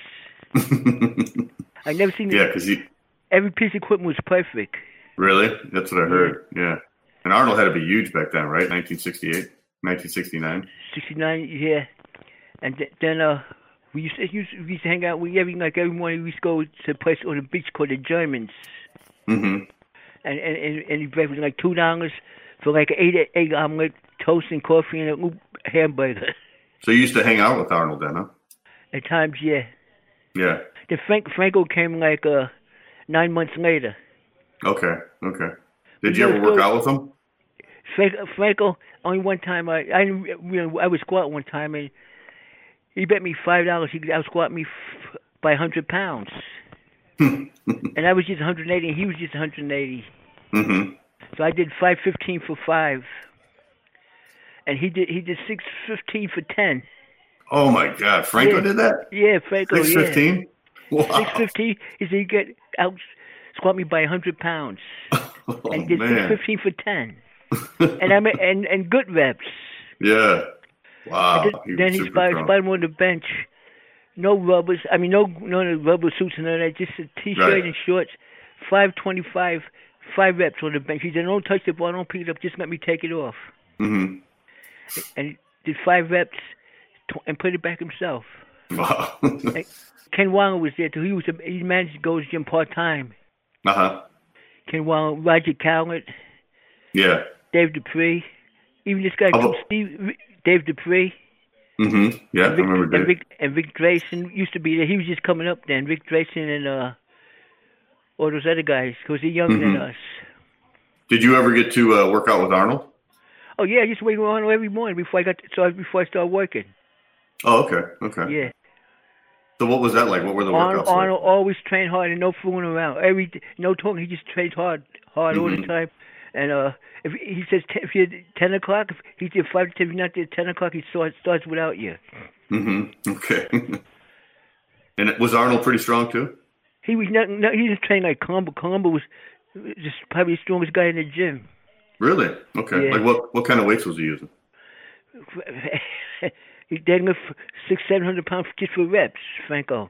I never seen
Yeah,
it.
because he
Every piece of equipment was perfect.
really that's what I heard. Yeah, and Arnold had to be huge back then, right? nineteen sixty-eight, nineteen sixty-nine.
sixty-nine, yeah. And th- then uh, we used to, used to, we used to hang out. We every like every morning we used to go to a place on the beach called the Germans.
Mm-hmm.
And and and, and the breakfast was like two dollars for like an eight egg omelet, toast and coffee, and a hamburger.
So you used to hang out with Arnold then, huh?
At times, yeah.
Yeah.
Then Frank Franco came like uh nine months later.
Okay. Okay. Did
We
you ever
gotta
work
go-
out with him?
Frank, Franco only one time I I didn't, you know, I was squat one time and he bet me five dollars he could out squat me f- by a hundred pounds. And I was just one hundred eighty and he was just one hundred eighty.
Mm-hmm.
So I did five fifteen for five. And he did he did six fifteen for ten.
Oh my God, Franco
Yeah.
did that?
Yeah, Franco.
Six
yeah.
fifteen. Wow.
Six fifteen. He said you get out squat me by a hundred pounds.
Oh
And did six
man.
fifteen for ten. And I mean, and and good reps.
Yeah. Wow.
Then,
He was
then he
super
spotted,
strong.
spotted him on the bench. No rubbers. I mean, no no rubber suits and all that. Just a t-shirt
Right.
and shorts. Five twenty-five, five reps on the bench. He said, "Don't touch the ball. Don't pick it up. Just let me take it off."
Mm-hmm.
And he did five reps tw- and put it back himself.
Wow.
And Ken Waller was there too. He was a, he managed to go to the gym part time.
uh huh.
Ken Waller, Roger Cowlett,
Yeah.
Dave Dupree, even this guy
How
too,
about-
Steve Dave Dupree.
Mm-hmm. Yeah, I
Vic,
remember
and
Dave.
Vic and Vic Drayson used to be there. He was just coming up then. Vic Drayson and uh, all those other guys, because they're younger than
Mhm.
us.
Did you ever get to uh, work out with Arnold?
Oh yeah, I just wait on every morning before I got to, so before I started working.
Oh, okay. Okay.
Yeah,
So what was that like? What were the
Arnold,
workouts like?
Arnold always trained hard and no fooling around. Every no talking, he just trained hard, hard all the
Mhm.
time. And uh, if he says t- if you're ten o'clock, if he did five to ten, if you're not there at ten o'clock, he starts starts without you.
Mm-hmm. Okay. And it- was Arnold pretty strong too?
He was not, not he didn't train like Columbo. Columbo was just probably the strongest guy in the gym.
Really? Okay.
Yeah.
Like what? What kind of weights was he using?
He did lift six, seven hundred pounds just for reps, Franco.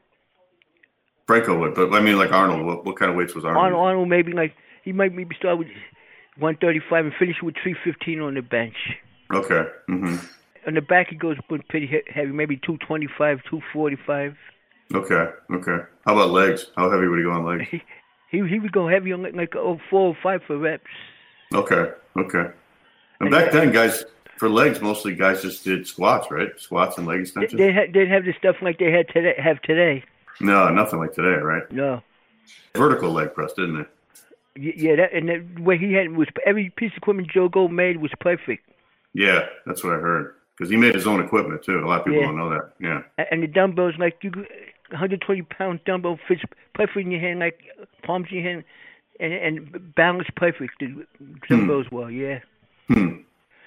Franco would, but I mean, like Arnold. What, what kind of weights was Arnold?
Arnold, Arnold maybe like he might maybe start with one thirty-five and finish with three fifteen on the bench.
using? Okay. Mm-hmm.
On the back he goes pretty he- heavy, maybe two twenty-five, two forty-five.
Okay. Okay. How about legs? How heavy would he go on legs?
He he he would go heavy on like, like oh, four or five for reps.
Okay. Okay. And back then, guys, for legs, mostly guys just did squats, right? Squats and leg
They
extensions.
they had, didn't have the stuff like they had today. Have today.
No, nothing like today, right?
No.
Vertical leg press, didn't it?
Y- Yeah, that and the way he had was every piece of equipment Joe Gold made was perfect.
Yeah, that's what I heard. Because he made his own equipment too. A lot of people
Yeah.
don't know that. Yeah.
A- And the dumbbells, like you, one hundred twenty pound dumbbell fits perfect in your hand, like palms in your hand, and and balance perfect. The dumbbells were, yeah.
Hmm.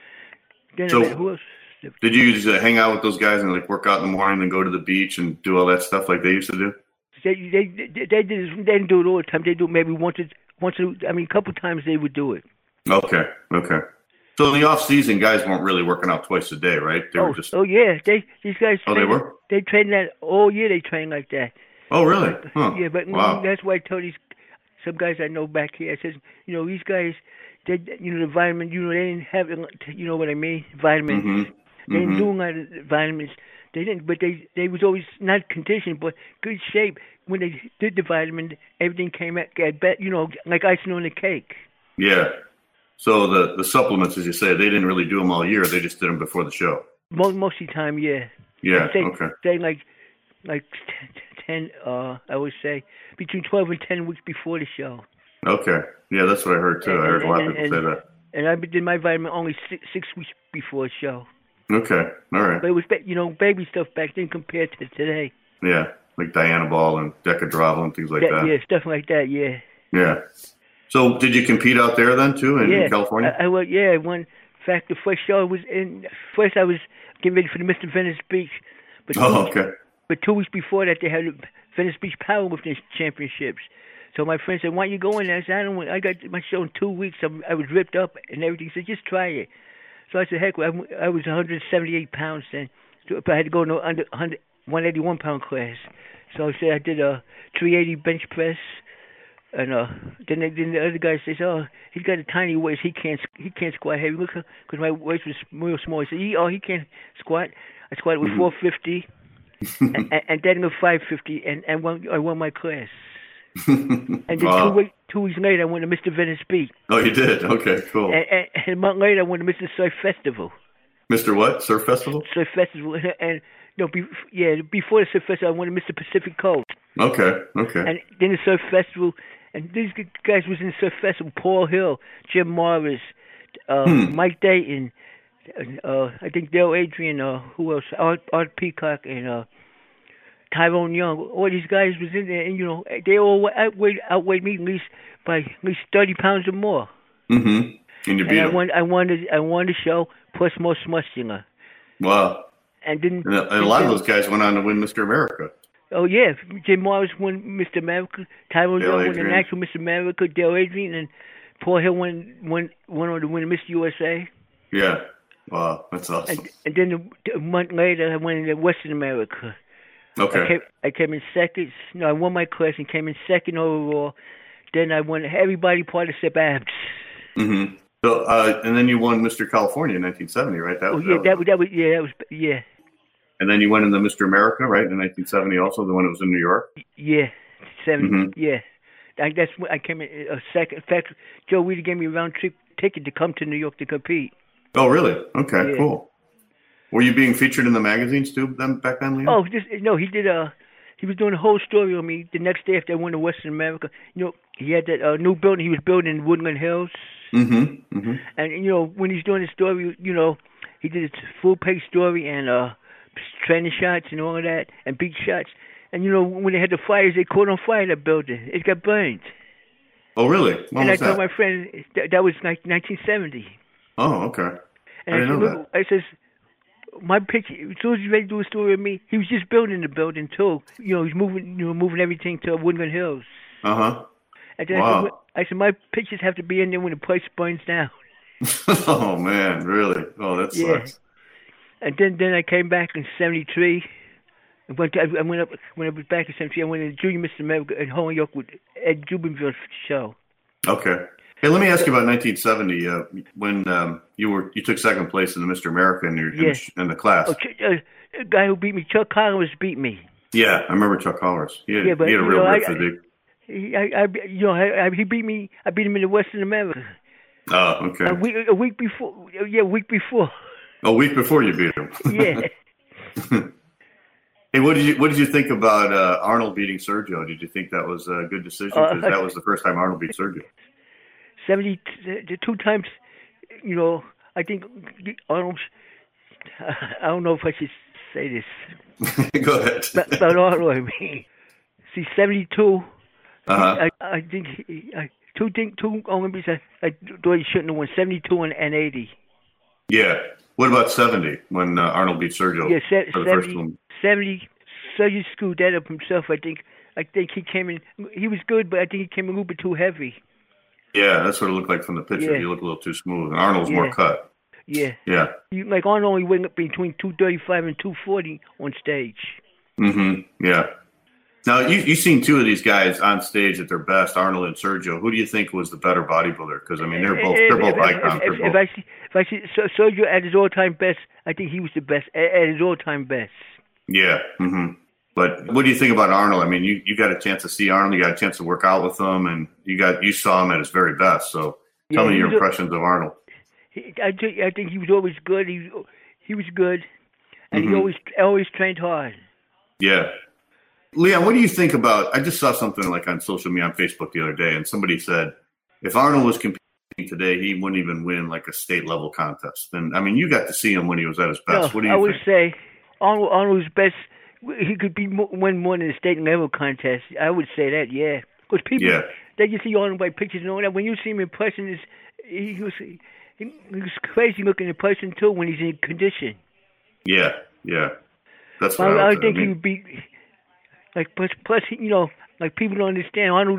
Then
So-
I mean, who else?
Did you just uh, hang out with those guys and like work out in the morning, then go to the beach and do all that stuff like they used to do?
They they they, they did they didn't do it all the time. They do it maybe once a, once a, I mean a couple times they would do it.
Okay. Okay. So in the off season, guys weren't really working out twice a day, right? They
oh
were just.
oh yeah, they these guys.
Oh, they
train-
were?
They train that all year. They train like that.
Oh, really? Huh.
Yeah, but
Wow.
that's why I told these some guys I know back here. I says, you know, these guys, they, you know, the vitamin, you know, they didn't have, you know what I mean, vitamins.
Mm-hmm.
They didn't
Mhm.
do a lot of vitamins. They didn't, but they they was always not conditioned, but good shape. When they did the vitamin, everything came at, at bet, you know, like icing on the cake.
Yeah. So the the supplements, as you say, they didn't really do them all year. They just did them before the show.
Most most of the time, yeah.
Yeah.
Say,
Okay.
say like like ten. Uh, I would say between twelve and ten weeks before the show.
Okay. Yeah, that's what I heard too. I heard a lot of people say that.
And I did my vitamin only six, six weeks before the show.
Okay. All right.
But it was, ba- you know, baby stuff back then compared to today.
Yeah, like Dianabol and Decadrol and things like
That-
that.
yeah, stuff like that. Yeah.
Yeah. So did you compete out there then too in,
yeah.
in California?
I, I went. Yeah. One. In fact, the first show was in. First, I was getting ready for the Mister Venice Beach. But two,
Oh,
weeks,
okay.
but two weeks before that, they had the Venice Beach Powerlifting Championships. So my friend said, "Why don't you go in there?" I said, "I don't want. I got my show in two weeks. I'm, I was ripped up and everything." He said, "Just try it." So I said, "Heck, I, I was one hundred seventy-eight pounds then, but I had to go to under one eighty-one pound class." So I said I did a three eighty bench press, and uh, then they, then the other guy says, "Oh, he's got a tiny waist. He can't he can't squat heavy. Look, because my waist was real small." He said, he, "Oh, he can't squat." I squatted with mm-hmm. four fifty, and, and then with five fifty, and and won, I won my class. And then
wow.
two, week, two weeks later, I went to Mister Venice Beach.
Oh, you did? Okay, cool.
And, and, and a month later, I went to Mister Surf Festival.
Mister what? Surf Festival?
Surf Festival. And, and you know, be, yeah, before the Surf Festival, I went to Mister Pacific Coast.
Okay, okay.
And then the Surf Festival, and these guys was in the Surf Festival: Paul Hill, Jim Morris, uh, hmm. Mike Dayton, uh, I think Dale Adrian, uh, who else? Art, Art Peacock, and uh, Tyrone Young. All these guys was in there, and you know, they all outweighed, outweighed me at least by at least thirty pounds or more.
Mm-hmm. And you beat
and I
them.
won. I won. The, I won the show. Plus more Muscular.
Wow.
And then
and a, and a lot of those guys went on to win Mister America.
Oh yeah, Jim Morris won Mister America. Tyrone Young won the actual Mister America. Dale Adrian and Paul Hill won won won on to win Mister U S A.
Yeah. Wow, that's awesome.
And, and then a, a month later, I went into Western America.
Okay.
I came, I came in second. No, I won my class and came in second overall. Then I won everybody partnership abs.
Mm-hmm. So, uh, and then you won Mister California in nineteen seventy, right? That
oh
was,
yeah,
that
was, that was yeah, that was yeah.
And then you went into Mister America, right, in nineteen seventy, also the one that was in New York.
Yeah, seventy.
Mm-hmm.
Yeah, I, that's when I came in a second. In fact, Joe Weider gave me a round trip ticket to come to New York to compete.
Oh, really? Okay,
yeah.
Cool. Were you being featured in the magazines too then back then, Leon?
Oh, just, no, he did a. He was doing a whole story on me the next day after I went to Western America. You know, he had that uh, new building he was building in Woodland Hills.
Mm-hmm. Mm-hmm.
And you know, when he's doing the story, you know, he did a full page story and uh, training shots and all of that, and beach shots. And you know, when they had the fires, they caught on fire that building. It got burned.
Oh, really? When
and
was
I told
that?
my friend that, that was like nineteen seventy.
Oh, okay.
And
I
I,
didn't
said,
know
look,
that.
I says, my picture. As soon as he's ready to do a story with me, he was just building the building too. You know, he's moving, you know, moving everything to Woodland Hills.
Uh huh.
And then
Wow.
I, said, I said, my pictures have to be in there when the place burns down.
Oh man, really? Oh, that
Yeah.
sucks.
And then, then I came back in seventy-three. I went, to, I went up when I was back in seventy-three. I went to Junior Mister America in New York with Ed Jubenville's show.
Okay. Hey, let me ask you about nineteen seventy. Uh, when um, you were you took second place in the Mister America in, your,
Yeah.
in, the, in the class.
Oh, Ch- uh, the guy who beat me, Chuck Collins, beat me.
Yeah, I remember Chuck Collins. He had,
Yeah, but,
he had a
you
real
know,
rip
I-
physique.
He, I, I, you know, I, I, he beat me. I beat him in the Western America.
Oh, okay.
A week, a week before. Yeah, a week before.
A week before you beat him.
Yeah.
Hey, what did you what did you think about uh, Arnold beating Sergio? Did you think that was a good decision? Because
Uh,
that was the first time Arnold beat Sergio.
Seventy, the two times. You know, I think Arnold. I don't know if I should say this.
Go ahead.
But, but Arnold, I mean, see, seventy-two.
Uh-huh.
I, I think he, I, two think two Olympics. I, I thought he shouldn't have won seventy-two and, and eighty.
Yeah. What about seventy when uh, Arnold beat Sergio
Yeah, se-
for the
seventy.
first one?
seventy. Sergio screwed that up himself. I think. I think he came in. He was good, but I think he came a little bit too heavy.
Yeah, that's what it looked like from the picture.
Yeah.
He looked a little too smooth, and Arnold's more
Yeah.
cut.
Yeah.
Yeah.
You, like Arnold only went up between two thirty-five and two forty on stage.
Mm-hmm. Yeah. Now you you've seen two of these guys on stage at their best, Arnold and Sergio. Who do you think was the better bodybuilder? Because I mean, they're both they're both
if,
icons.
If, if,
They're
if
both.
I see, if I see Ser- Sergio at his all-time best, I think he was the best at, at his all-time best.
Yeah. Mm-hmm. But what do you think about Arnold? I mean, you, you got a chance to see Arnold. You got a chance to work out with him, and you got you saw him at his very best. So tell
Yeah,
me
he
your
was a-
impressions of Arnold.
He, I think I think he was always good. He was, he was good, and
Mhm.
he always always trained hard.
Yeah. Leon, what do you think about, I just saw something like on social media on Facebook the other day, and somebody said, if Arnold was competing today, he wouldn't even win like a state level contest. And I mean, you got to see him when he was at his best.
No,
what do you
I would
think?
say Arnold Arnold's best. He could be mo- win more than the state level contest. I would say that, yeah. Because people,
Yeah.
they just see Arnold by pictures and all that. When you see him in person, is he was he, he was crazy looking in person too when he's in condition.
Yeah, yeah. That's what
I,
I,
I
would
think
I
he
mean,
would be like plus plus you know like people don't understand. Arnold didn't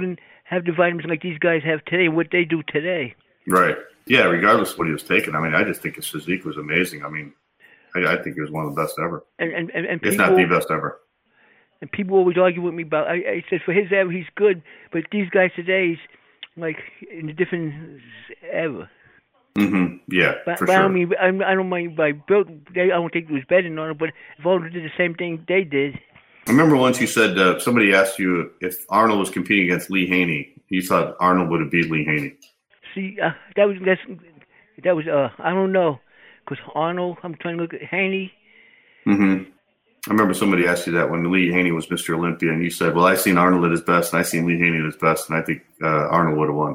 have the vitamins like these guys have today, what they do today.
Right. Yeah, regardless of what he was taking. I mean, I just think his physique was amazing. I mean, I, I think he was one of the best ever.
And and, and, and
If
people,
not the best ever.
And people always argue with me about, I, I said for his era, he's good, but these guys today, he's like in a different era.
Mm-hmm. Yeah,
But,
for
but
sure.
I don't mean, I, I don't mind by built, they, I don't think it was better than Arnold, but if Arnold did the same thing they did.
I remember once you said uh, somebody asked you if Arnold was competing against Lee Haney. You thought Arnold would have beat Lee Haney.
See, uh, that was, that's, that was, uh, I don't know, because Arnold, I'm trying to look at Haney.
Mm-hmm. I remember somebody asked you that when Lee Haney was Mister Olympia, and you said, well, I seen Arnold at his best, and I seen Lee Haney at his best, and I think uh, Arnold would have won.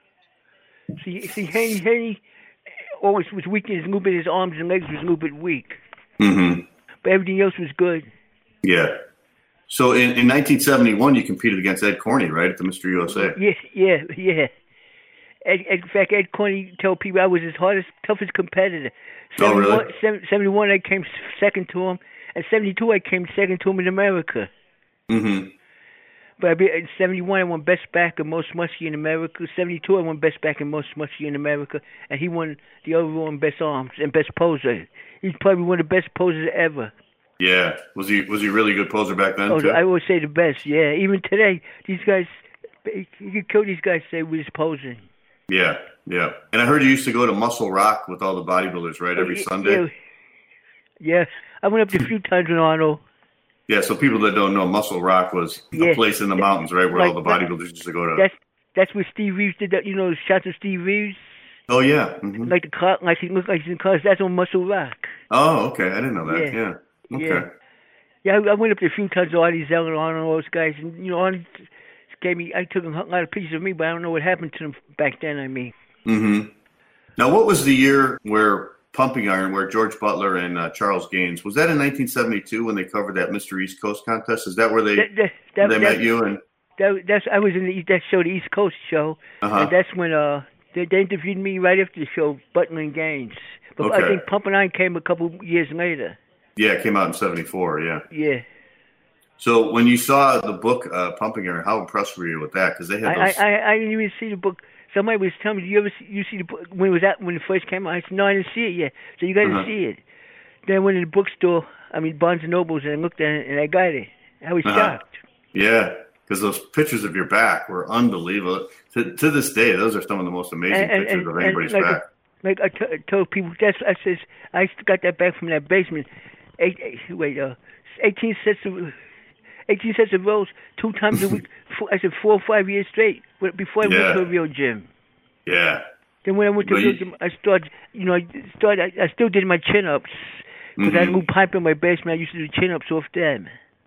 See, see, Haney, Haney always was weak in his little bit. His arms and legs was a little bit weak,
Mm-hmm.
but everything else was good.
Yeah. So in, in nineteen seventy-one, you competed against Ed Corney, right, at the Mister U S A?
Yeah, yeah, yeah. Ed, Ed, in fact, Ed Corney told people I was his hardest, toughest competitor.
Oh, really?
seventy-one, seventy-one, I came second to him, and seventy-two, I came second to him in America.
Mm-hmm.
But I be, in seventy-one, I won best back and most musky in America. seventy-two, I won best back and most musky in America, and he won the overall in best arms and best poser. He's probably one of the best posers ever.
Yeah. Was he was he a really good poser back then,
Oh,
too?
I always say the best. Yeah, even today, these guys, you could kill these guys. Say we're just posing.
Yeah, yeah. And I heard you used to go to Muscle Rock with all the bodybuilders, right, every
Yeah,
Sunday?
Yeah, yeah. I went up there a few times with Arnold.
Yeah, so people that don't know, Muscle Rock was
Yeah.
a place in the mountains, right, where all the
Like-
bodybuilders used to go to.
That's that's where Steve Reeves did that. You know, the shots of Steve Reeves,
Oh, yeah. Mhm.
like the car, like he looked like he's in cars. That's on Muscle Rock.
Oh, okay. I didn't know that.
Yeah.
Yeah. Okay.
Yeah. Yeah, I, I went up there a few times with Artie Zell and Arnold, all those guys, and you know, Artie gave me. I took a lot of pieces of me, but I don't know what happened to them back then. I mean,
Mm-hmm. Now, what was the year where Pumping Iron, where George Butler and uh, Charles Gaines, was that in nineteen seventy-two when they covered that Mister East Coast contest? Is that where they
that, that, that,
they
that,
met you? And
That, that's I was in the, that show, the East Coast show,
uh-huh.
and that's when uh they, they interviewed me right after the show, Butler and Gaines. But
Okay.
I think Pumping Iron came a couple years later.
Yeah, it came out in seventy-four. Yeah.
Yeah,
So when you saw the book uh, Pumping Iron, how impressed were you with that? Because they had
I,
those.
I I I didn't even see the book. Somebody was telling me, "Do you ever see, you see the book when it was out when it first came out?" I said, "No, I didn't see it yet." So you got to
Uh-huh.
see it. Then I went to the bookstore, I mean Barnes and Nobles, and I looked at it and I got it. I was
Uh-huh.
shocked.
Yeah, because those pictures of your back were unbelievable. To, to this day, those are some of the most amazing
And- and-
pictures
and-
of
and
anybody's
like,
back.
Like I, t- I told people, that's I says I got that back from that basement. Eight, eight wait, uh, eighteen sets of eighteen sets of rows, two times a week. Four, I said four or five years straight when- before I
Yeah.
went to a real gym.
Yeah.
Then when I went to a
But
real
you-
gym, I started, you know, I started. I, I still did my chin ups because I had a
Mhm.
little pipe in my basement. I used to do chin ups off them.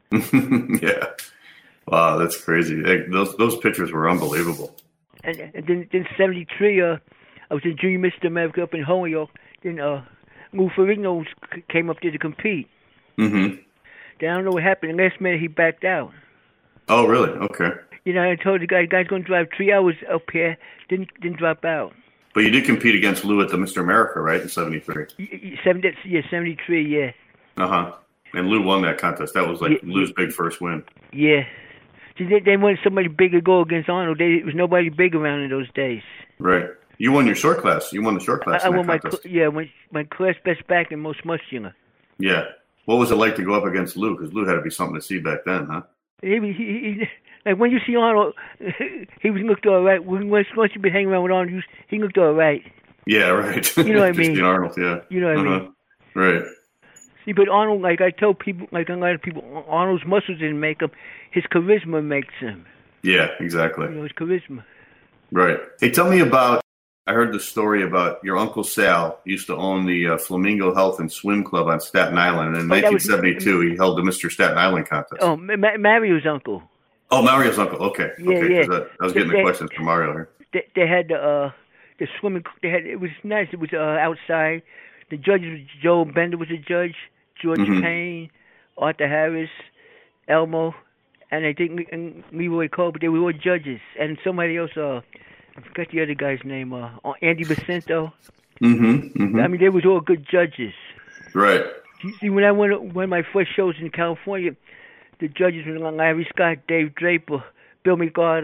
Yeah. Wow, that's crazy. Hey, those those pictures were unbelievable.
And, and then, then seventy-three, uh, I was in Junior Mister America up in Holyoke. Then uh, Lou Ferrigno c- came up there to compete.
Mm-hmm.
Then I don't know what happened. The last minute he backed out.
Oh, really? Okay.
You know, I told the guy, the guy's going to drive three hours up here. Didn't didn't drop out.
But you did compete against Lou at the Mister America, right, in seventy-three?
Y- y- Seven, that's, yeah, seventy-three, yeah,
Uh-huh. And Lou won that contest. That was like
Yeah,
Lou's big first win.
yeah. See, they, they wanted somebody big to go against Arnold. They, there was nobody big around in those days.
Right. You won your short class. You won the short class
I, I
in that
won my
contest.
cl- yeah, my, my class best back and most muscular.
Yeah. What was it like to go up against Lou? Because Lou had to be something to see back then, huh?
He, he, he, like when you see Arnold, he was looked all right. When once once you been hanging around with Arnold, he, was, he looked all right.
Yeah, right.
You know what I
Just
mean.
the Arnold, yeah.
You know what I
Uh-huh.
mean.
Right.
See, but Arnold, like I tell people, like a lot of people, Arnold's muscles didn't make him. His charisma makes him.
Yeah, exactly.
You know, his charisma.
Right. Hey, tell me about, I heard the story about your Uncle Sal used to own the uh, Flamingo Health and Swim Club on Staten Island. And in
Oh, that
nineteen
was-
seventy-two, he held the Mister Staten Island contest.
Oh, Ma- Ma- Mario's uncle.
Oh, Mario's uncle. Okay.
Yeah,
okay.
yeah.
'cause I, I was getting
They-
the questions from Mario here.
They, they had the uh, the swimming. They had it was nice. It was uh, outside. The judges, was Joe Bender was a judge. George
Mhm.
Payne, Arthur Harris, Elmo, and I think and Leroy Cole. But they were all judges, and somebody else. Uh, I forgot the other guy's name. Uh, Andy Bacento.
Mm-hmm. mm-hmm.
I mean, they was all good judges.
Right.
You see, when I went one of my first shows in California, the judges were Larry Scott, Dave Draper, Bill McArdle,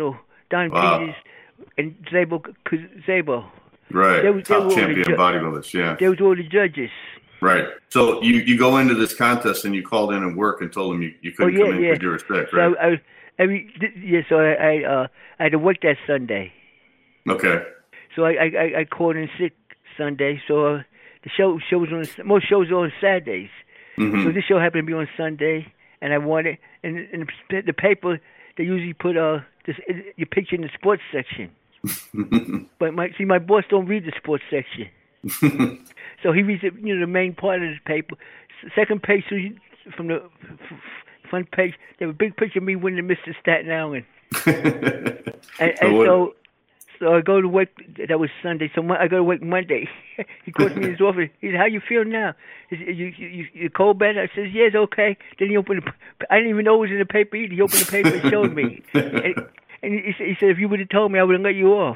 Don
Wow.
Peters, and Zabel, Zabel.
Right.
They was- they
Top
were all
champion
the ju-
bodybuilders. Yeah.
They was all the judges.
Right. So you, you go into this contest and you called in and work and told them you, you couldn't
Oh, yeah,
come in because
yeah.
you were sick,
So
right?
I, I every yeah, so I I, uh, I had to work that Sunday.
Okay.
So I I, I- I called in sick Sunday. So uh, the show shows on most shows are on Saturdays.
hmm
So this show happened to be on Sunday, and I won it. And in the, the paper, they usually put uh this, your picture in the sports section. But my see, my boss don't read the sports section, so he reads the, you know the main part of the paper. S- Second page so you- from the f- f- front page, they have a big picture of me winning Mister Staten Island. And, and
what-
so, so I go to work. That was Sunday. So Mon- I go to work Monday. He calls me in his office. He said, "How you feel now? Is you you you, you cold bad?" I says, "Yes, okay." Then he opened. The, I didn't even know it was in the paper either. He opened the paper and showed me. And, and he, said, he said, "If you would have told me, I would have let you off."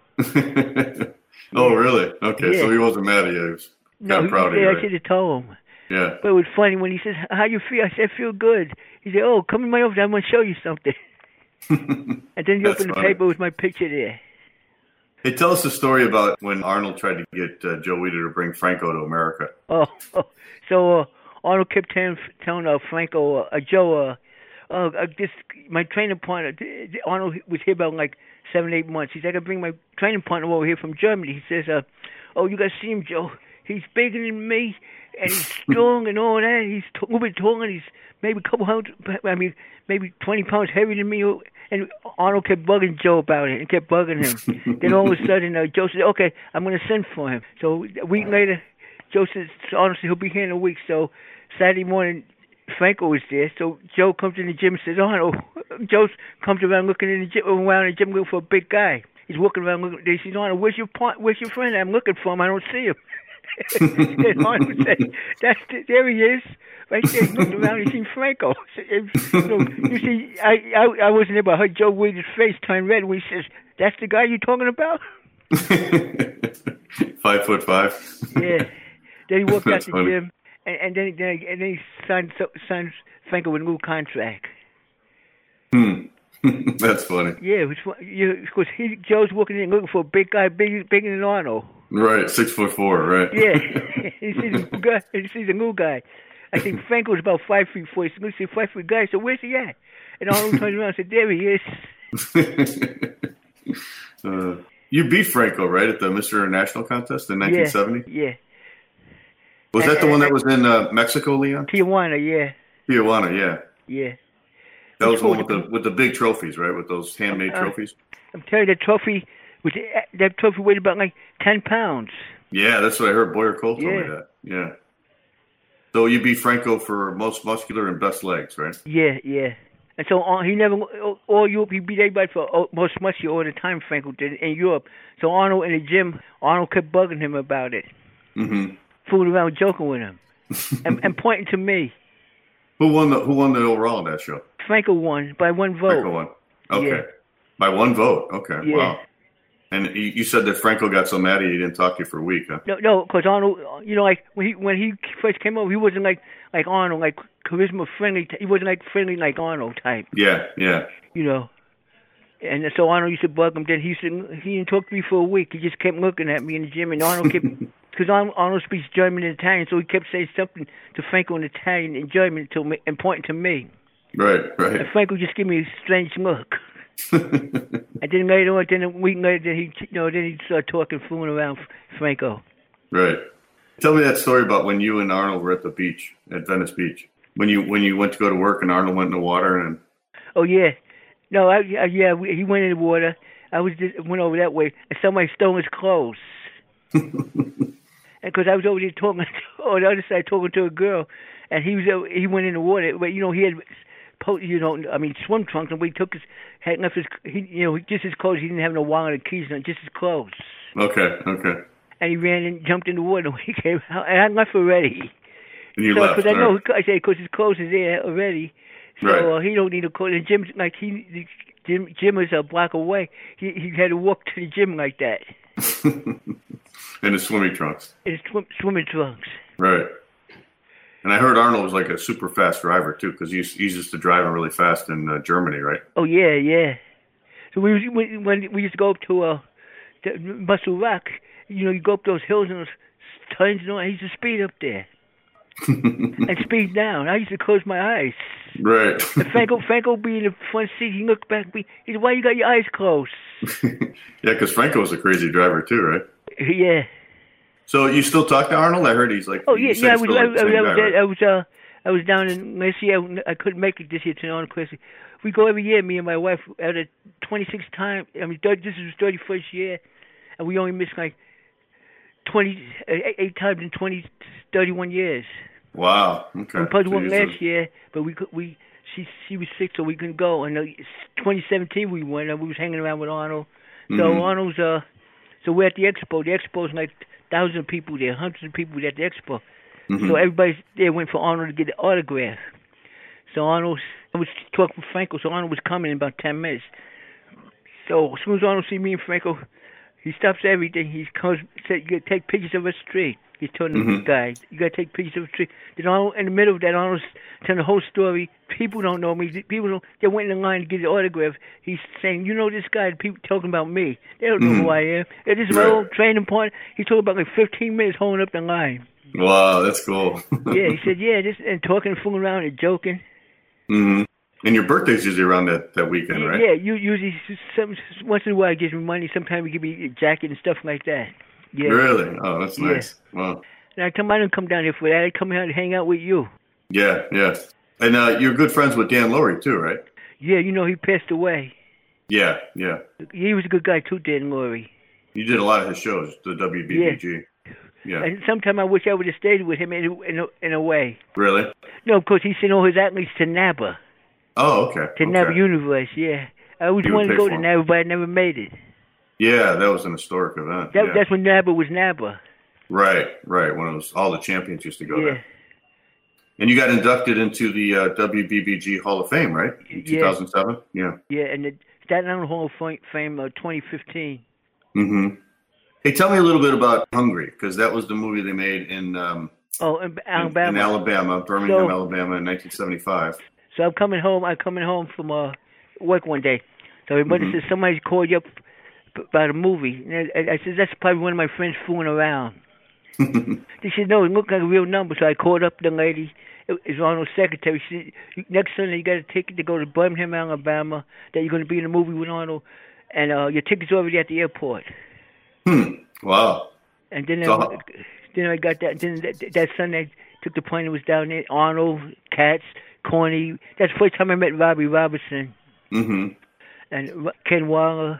Oh, really? Okay. So
Yeah.
he wasn't mad at you. He was
No,
kind
he,
of proud of
yeah,
you.
I
Right?
should have told him.
Yeah.
But it was funny when he says, "How you feel?" I said, "I feel good." He said, "Oh, come in my office. I'm gonna show you something." And then he
That's
opened the
funny.
paper with my picture there.
Hey, tell us the story about when Arnold tried to get uh, Joe Weider to bring Franco to America.
Oh, so uh, Arnold kept telling, telling uh, Franco, uh, uh, Joe, uh, uh, uh, this my training partner. th- th- Arnold was here about like seven, eight months. He said, "I gotta bring my training partner over here from Germany." He says, uh, "Oh, you gotta see him, Joe. He's bigger than me, and he's strong and all that. He's t- a little bit taller, and he's maybe a couple hundred, I mean, maybe twenty pounds heavier than me." And Arnold kept bugging Joe about it and kept bugging him. Then all of a sudden, uh, Joe said, "Okay, I'm going to send for him." So a week later, Joe says, "Arnold said he'll be here in a week." So Saturday morning, Franco was there. So Joe comes in the gym and says, "Arnold," Joe comes around looking in the gym, around the gym looking for a big guy. He's walking around looking. He says, "Arnold, where's your part, where's your friend? I'm looking for him. I don't see him." And Arnold said, "That's the, there he is, right there." He looked around. He seen Franco. So, you, know, you see, I, I I wasn't there, but I heard Joe Weider's face turn red when he says, "That's the guy you're talking about?"
Five foot five.
Yeah. Then he walked out
That's
the
funny.
gym, and, and then then and then he signed so- signed Franco with a new contract.
Hmm. That's funny.
Yeah, it was fun. Yeah, because he Joe's walking in looking for a big guy, big bigger than Arnold.
Right. Six foot four. Right.
Yeah, he sees a new guy. He sees a new guy. I think Franco's about five feet four. He's going to see a five foot guy. So where's he at? And Arnold turns around and said, "There he is."
uh, you beat Franco, right, at the Mister International contest in nineteen seventy?
Yeah, yeah.
Was that the one that was in uh, Mexico, Leon?
Tijuana, yeah,
Tijuana, yeah.
yeah.
That was the one with the with the big trophies, right? With those handmade
Uh,
trophies.
I'm telling you, that trophy, was, that trophy weighed about like ten pounds.
Yeah, that's what I heard. Boyer Cole told me
Yeah.
that. Yeah. So you beat Franco for most muscular and best legs, right?
Yeah, yeah. And so uh, he never, all Europe, he beat everybody for uh, most muscular all the time, Franco did, in Europe. So Arnold in the gym, Arnold kept bugging him about it.
Mm-hmm.
Fooling around, joking with him. and, and pointing to me.
Who won the Who won the overall in that show?
Franco won by one vote.
Franco won. Okay.
Yeah.
By one vote. Okay.
Yeah.
Wow. And you, you said that Franco got so mad at you, he didn't talk to you for a week, huh?
No, no, because Arnold, you know, like when he when he first came over, he wasn't like like Arnold, like charisma friendly. He wasn't like friendly like Arnold type,
Yeah, yeah.
you know. And so Arnold used to bug him. Then he used to, he didn't talk to me for a week. He just kept looking at me in the gym, and Arnold kept because Arnold speaks German and Italian, so he kept saying something to Franco in Italian and German to me and pointing to me.
Right, right.
And Franco just gave me a strange look. And then later on, then a week later, then he, you know, then he started talking, fooling around Franco.
Right. Tell me that story about when you and Arnold were at the beach, at Venice Beach. When you when you went to go to work and Arnold went in the water and
Oh yeah, no, I, I yeah, we, he went in the water. I was just went over that way, and somebody stole his clothes. And because I was over there talking on the other side, talking to a girl, and he was over, he went in the water, but you know he had, po- you know, I mean swim trunks, and we took his had left his, he, you know, just his clothes. He didn't have no wallet or keys on, just his clothes.
Okay, okay.
And he ran and jumped in the water when he came out, and I left already.
And you
so,
left.
Because I
all
know,
right.
I say, because his clothes is there already, so
Right.
uh, he don't need a clothes. And Jim's like he, the Jim, Jim is a block away. He he had to walk to the gym like that
In his swimming trunks.
in his swim, swimming trunks.
Right. And I heard Arnold was like a super fast driver too, because he's he's used to driving really fast in uh, Germany, right?
Oh yeah, yeah. So we was- when, when we used to go up to uh, to Muscle Rock, you know, you go up those hills and those tons, you know, I used to speed up there and speed down. I used to close my eyes.
Right.
And Franco, Franco be in the front seat. He looked back at me. He said, "Why you got your eyes closed?"
Yeah, because Franco was a crazy driver too, right?
Yeah.
So you still talk to Arnold? I heard he's like.
Oh
you
yeah,
said
yeah. I
he's
was,
still
I,
like the
I,
same
I was,
guy, right?
I was, uh, I was down in last year. I couldn't make it this year to Arnold Classic. We go every year. Me and my wife at a twenty-six time. I mean, thirty, this is thirty-first year, and we only missed like twenty, eight, eight times in twenty, thirty-one years.
Wow. Okay.
We probably
So
won
he's a-
last year, but we could, we she she was sick, so we couldn't go. And uh, twenty seventeen we won, and we was hanging around with Arnold. So
Mhm.
Arnold's uh, so we're at the expo. The expo's like thousands of people there, hundreds of people at the expo.
Mhm.
So everybody there went for Arnold to get the autograph. So Arnold, I was talking with Franco, so Arnold was coming in about ten minutes. So as soon as Arnold see me and Franco, he stops everything. He comes, said, "You gotta take pictures of us three." He's telling
Mhm.
the guy, "You gotta take pictures of us three." Then Arnold, in the middle of that, Arnold's telling the whole story. People don't know me. People don't. They went in line to get the autograph. He's saying, "You know this guy?" People talking about me. They don't know
Mhm.
who I am. And this is my
Right.
old training partner. He talked about like fifteen minutes holding up the line.
Wow, that's cool.
Yeah, he said, "Yeah, this and talking and fooling around and joking."
hmm And your birthday's usually around that, that weekend,
Yeah,
right?
yeah, you usually some once in a while he gives me money. Sometimes he give me a jacket and stuff like that. Yeah.
Really? Oh, that's
Yeah.
nice. Wow.
And I come, I didn't come down here for that. I come here to hang out with you.
Yeah, yeah. And uh, you're good friends with Dan Laurie too, right?
Yeah, you know he passed away.
Yeah, yeah.
He was a good guy too, Dan Laurie.
You did a lot of his shows, the W B B G. Yeah.
And sometime I wish I would have stayed with him in a, in a, in a way.
Really?
No, of course he sent all his athletes to NABA,
Oh, okay.
to
okay.
NABA Universe. Yeah, I always
You would
wanted to
pay
go
for
to
him.
NABA, but I never made it.
Yeah, that was an historic event.
That,
yeah.
That's when NABA was NABA.
Right, right. When it was all the champions used to go
Yeah.
there. And you got inducted into the uh, W B B G Hall of Fame, right? In
Yeah.
two thousand seven? Yeah.
Yeah, and the Staten Island Hall of Fa- Fame, uh, twenty fifteen.
Mm-hmm. Hey, tell me a little bit about Hungry, because that was the movie they made in um,
Oh, in
in-
Alabama.
in Alabama, Birmingham,
So-
Alabama, in nineteen seventy-five.
So I'm coming home. I'm coming home from uh, work one day. So my mother
Mhm.
says somebody's called you up about a movie. And I, I said that's probably one of my friends fooling around. They said no, it looked like a real number. So I called up the lady. It was Arnold's secretary. She said, next Sunday you got a ticket to go to Birmingham, Alabama. That you're going to be in a movie with Arnold, and uh, your ticket's already at the airport.
Hmm. Wow.
And then,
So
I,
how-
then I got that. Then that, that Sunday, I took the plane and was down there. Arnold, Katz, Corny. That's the first time I met Robbie Robertson
Mm-hmm.
and Ken Waller.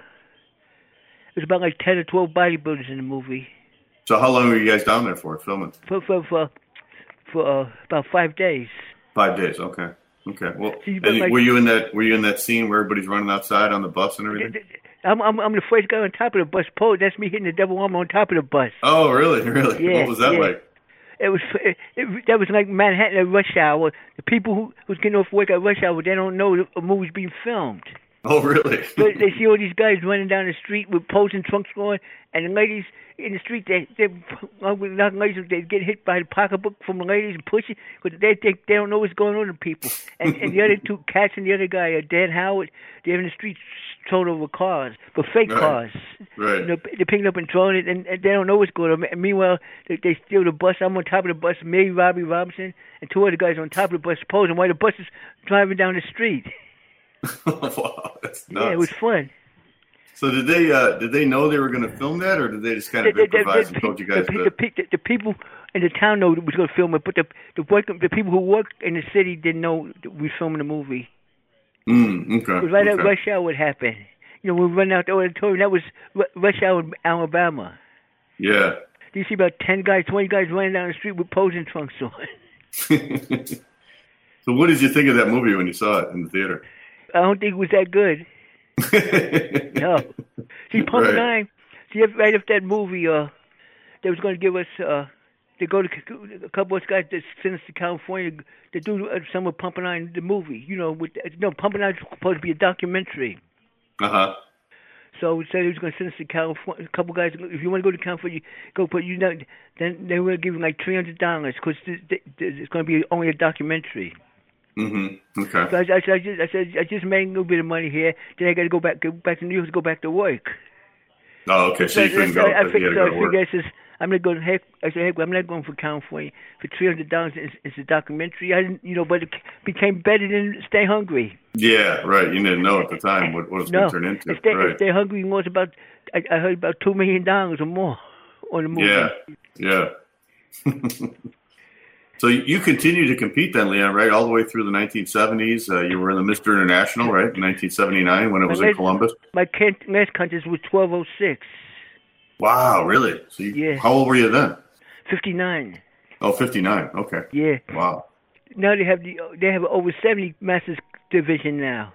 It was about like ten or twelve bodybuilders in the movie
So how long were you guys down there for, filming?
for for for, for uh, about five days.
Five days. Okay. Okay. Well,
So you
and
got, like-
were you in that? Were you in that scene where everybody's running outside on the bus and everything?
I'm, I'm I'm the first guy on top of the bus pole. That's me hitting the double arm on top of the bus.
Oh, really? Really?
Yeah,
What was that
yeah.
like?
It was it, it, that was like Manhattan at rush hour. The people who was getting off work at rush hour, they don't know the- a movie's being filmed.
Oh, really?
So they see all these guys running down the street with poles and trunks on, and the ladies in the street, they they not ladies, they get hit by the pocketbook from the ladies and push it because they think they don't know what's going on to people. And and the other two cats and the other guy, uh, Dan Howard, they're in the streets throwing over cars, but fake
Right.
cars.
Right.
You know, they're picking up and throwing it, and, and they don't know what's going on. And meanwhile, they, they steal the bus. I'm on top of the bus, me, Robbie Robinson, and two other guys on top of the bus posing while the bus is driving down the street.
Wow, that's nuts.
Yeah, it was fun.
So did they uh, did they know they were going to film that, or did they just kind of
The- the- the-
improvise
the
and told you
pe-
guys
the,
to?
the, pe- the, the people in the town know that we was going to film it, but the the, work, the people who work in the city didn't know that we were filming the movie.
Mm, okay.
It was right
okay.
at rush hour would happen. You know, we were running out the auditorium. That was ru- rush hour in Alabama.
Yeah.
You see about ten guys, twenty guys running down the street with posing trunks on.
So what did you think of that movie when you saw it in the theater?
I don't think it was that good. No. See, Pump
Right.
Nine. See, if- right after that movie, uh, they was going to give us, uh, they go to a couple of us guys that sent us to California to do uh, some of Pump Nine, the movie. You know, with no Pump Nine was supposed to be a documentary.
Uh huh.
So we said he was going to send us to California. A couple guys, if you want to go to California, go. But you know, then they were going to give you like three hundred dollars because it's going to be only a documentary.
Mm-hmm. Okay.
So I, I, I just I said I just made a little bit of money here. Then I got to go back go back to New York to go back to work.
Oh, okay. So you couldn't
so
go
I, I
because you
figured,
had to
so
go
I
to work.
figured I says I'm not going. Heck, I said heck, I'm not going for California for three hundred dollars. It's, it's a documentary. I didn't, you know, but it became better than Stay Hungry.
Yeah, right. You didn't know at the time what, what it was
No,
going to turn into.
Stay,
right.
Stay Hungry was about. I, I heard about two million dollars or more on the movie.
Yeah, yeah. So you continued to compete then, Leon, right, all the way through the nineteen seventies. Uh, you were in the Mister International, right, in nineteen seventy-nine when it was
my
in
last,
Columbus.
My last contest was twelve oh six.
Wow, really? So you,
Yeah.
How old were you then?
fifty-nine.
Oh, fifty-nine. Okay.
Yeah.
Wow.
Now they have the they have over seventy Masters division now.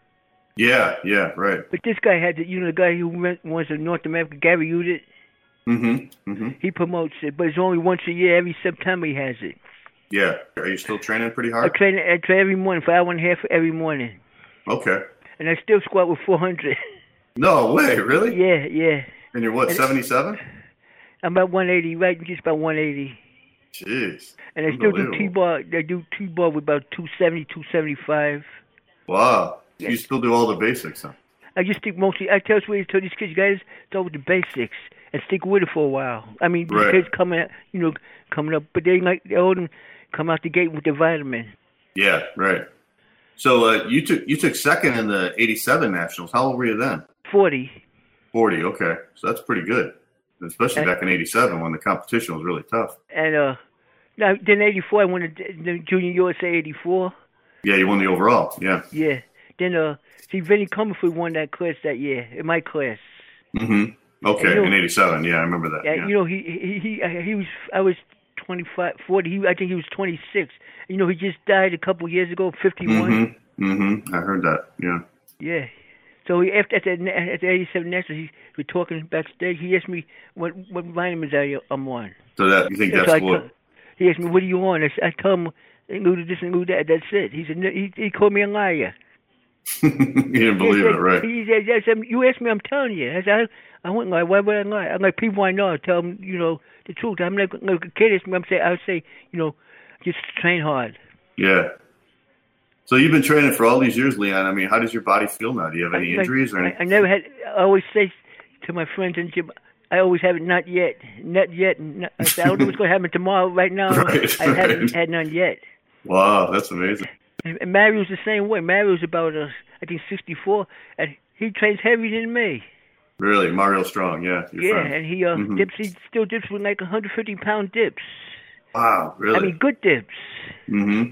Yeah, yeah, right.
But this guy had the, you know, the guy who went, was in North America, Gary Udit.
Mm-hmm. Mm-hmm.
He promotes it, but it's only once a year. Every September he has it.
Yeah. Are you still training pretty
I
hard?
train, I train every morning for an hour and a half every morning.
Okay.
And I still squat with four hundred.
No way, really?
Yeah, yeah.
And you're what, seventy-seven?
I'm about one eighty, right? Just about one eighty.
Jeez.
And I still do
Unbelievable.
T-bar. I do T-bar with about two seventy, two seventy-five.
Wow.
Yeah.
You still do all the basics, huh?
I just stick mostly. I tell you, tell these kids, you guys, start with the basics and stick with it for a while. I mean, these
Right.
kids coming, out, you know, coming up, but they like they all them come out the gate with the vitamin.
Yeah, right. So uh, you took you took second in the eighty-seven Nationals. How old were you then?
Forty.
forty, okay. So that's pretty good, especially
And-
back in eighty-seven when the competition was really tough.
And uh, now then eighty-four, I won the, the Junior U S A eighty-four.
Yeah, you won the overall, yeah.
Yeah. Then uh, see, Vinny Comerford won that class that year in my class.
Mm-hmm. Okay,
And you know-
in eighty-seven, yeah, I remember that.
Yeah,
Yeah.
you know, he he he uh, he was. I was twenty-five, forty. He, I think he was twenty-six. You know, he just died a couple years ago, fifty-one.
Mm-hmm. Mm-hmm. I heard that, yeah.
Yeah. So he, after at the at the eighty-seven National, he we were talking backstage. He asked me what what vitamins I I'm on.
So that you think
So
that's
I
what?
told- he asked me, "What are you on?" I, s- I told him, "Include this, include that." That's it. He said, no, he he called me a liar.
You didn't
He
believe
said,
it, right?
He said, yes, I mean, "You asked me, I'm telling you." I said, "I, I wouldn't lie. Why would I lie?" I'm like, people I know, I tell them, you know, the truth. I'm like, like a kid asked me, I'm say, I would say, you know, just train hard.
Yeah. So you've been training for all these years, Leon. I mean, how does your body feel now? Do you have any
Like,
injuries or
I,
anything?
I never had. I always say to my friends in gym, I always have it. Not yet, not yet. Not, I, say, I don't know what's going to happen tomorrow. Right now,
Right,
I haven't
right.
had none yet.
Wow, that's amazing.
And, and Mario's the same way. Mario's about, uh, I think, sixty-four, and he trains heavier than me.
Really, Mario Strong, yeah. your
Yeah,
friend.
and he uh,
Mhm.
dips. He still dips with like one hundred fifty pound dips.
Wow, really?
I mean, good dips.
Mm-hmm.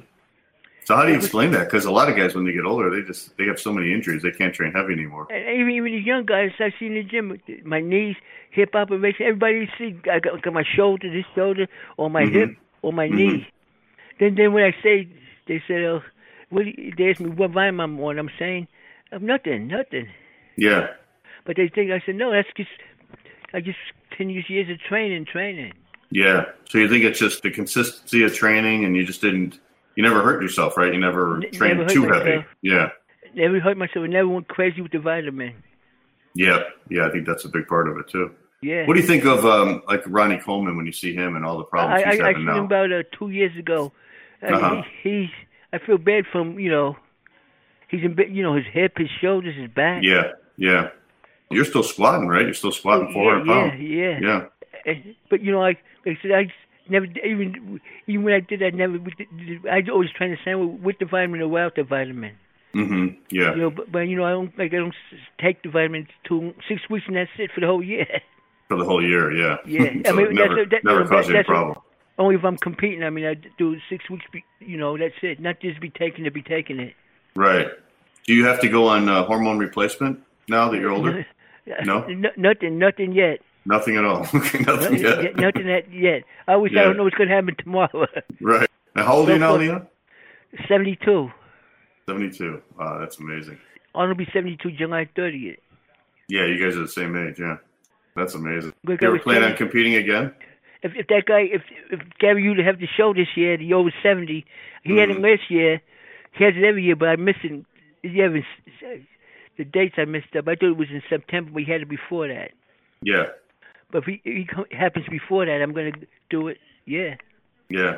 So how do you explain that? Because a lot of guys, when they get older, they just they have so many injuries they can't train heavy anymore.
And even even the young guys I see in the gym, my knees, hip operation, everybody see I got, got my shoulder, this shoulder, or my
Mhm.
hip, or my
Mhm.
knee. Then then when I say, they said, oh, what? do you- They ask me what vitamin I'm on. I'm saying, I'm nothing, nothing.
Yeah,
But they think I said no. That's just I just ten years years of training, training.
yeah. So you think it's just the consistency of training, and you just didn't, you never hurt yourself, right? You never
N-
trained
never hurt
too heavy.
myself.
Yeah,
Never hurt myself. I never went crazy with the vitamin.
yeah, yeah. I think that's a big part of it too.
Yeah.
What do you think of um, like Ronnie Coleman when you see him and all the problems
I,
he's
I, I
having
seen
now?
him about uh, two years ago. Uh,
Uh-huh.
he, he's. I feel bad for him. You know, he's in. bit- You know, his hip, his shoulders, his back.
Yeah, yeah. You're still squatting, right? You're still squatting four hundred
yeah,
pounds.
yeah,
Yeah.
And- But you know, like, like I said, I never even even when I did that, never. I always trying to say with the vitamin or without the vitamin.
Mm-hmm. Yeah.
You know, but, but you know, I don't like I don't s- take the vitamins two six weeks and that's it for the whole year.
For the whole year, yeah.
Yeah,
so
I mean,
it never,
that's, that,
never
you know,
caused
that,
you a
that's
problem.
only if I'm competing. I mean, I do six weeks. Be, you know, that's it. Not just be taking it, be taking it.
Right. Do you have to go on uh, hormone replacement now that you're older? No?
N- nothing, nothing yet.
Nothing at all. Okay, nothing
Nothing,
yet.
nothing that yet. I always
Yeah.
I don't know what's going to happen tomorrow.
Right. Now, how old are you now,
So-
Leon?
seventy-two.
seventy-two. Wow, that's amazing.
I'm gonna be seventy-two July thirtieth.
Yeah, you guys are the same age, yeah. That's amazing.
Look,
you
I
ever
was
plan on
telling-
competing again?
If if that guy, if if Gary Udit have the show this year, the over seventy, he had it
Mhm.
last year. He has it every year, but I missed it. Yeah, it was- the dates I missed up. I thought it was in September. We had it before that.
Yeah.
But if he, he co- happens before that, I'm gonna do it. Yeah.
Yeah.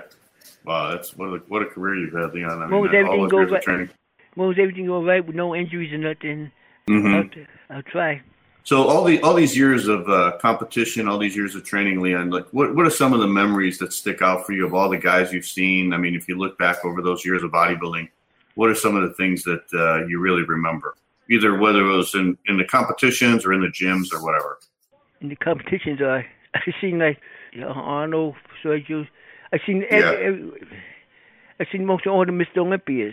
Wow, that's what a, what a career you've had, Leon. I
Well,
mean,
was everything
all those
go
years of
right?
training.
Well, was everything all right with no injuries or nothing?
Mm-hmm.
I'll, I'll try.
So all the all these years of uh, competition, all these years of training, Leon, like what what are some of the memories that stick out for you of all the guys you've seen? I mean, if you look back over those years of bodybuilding, what are some of the things that uh, you really remember? Either whether it was in, in the competitions or in the gyms or whatever.
In the competitions, uh, I seen like you know, Arnold, Sergio. I seen every,
Yeah.
every, I seen most of all the Mister Olympias.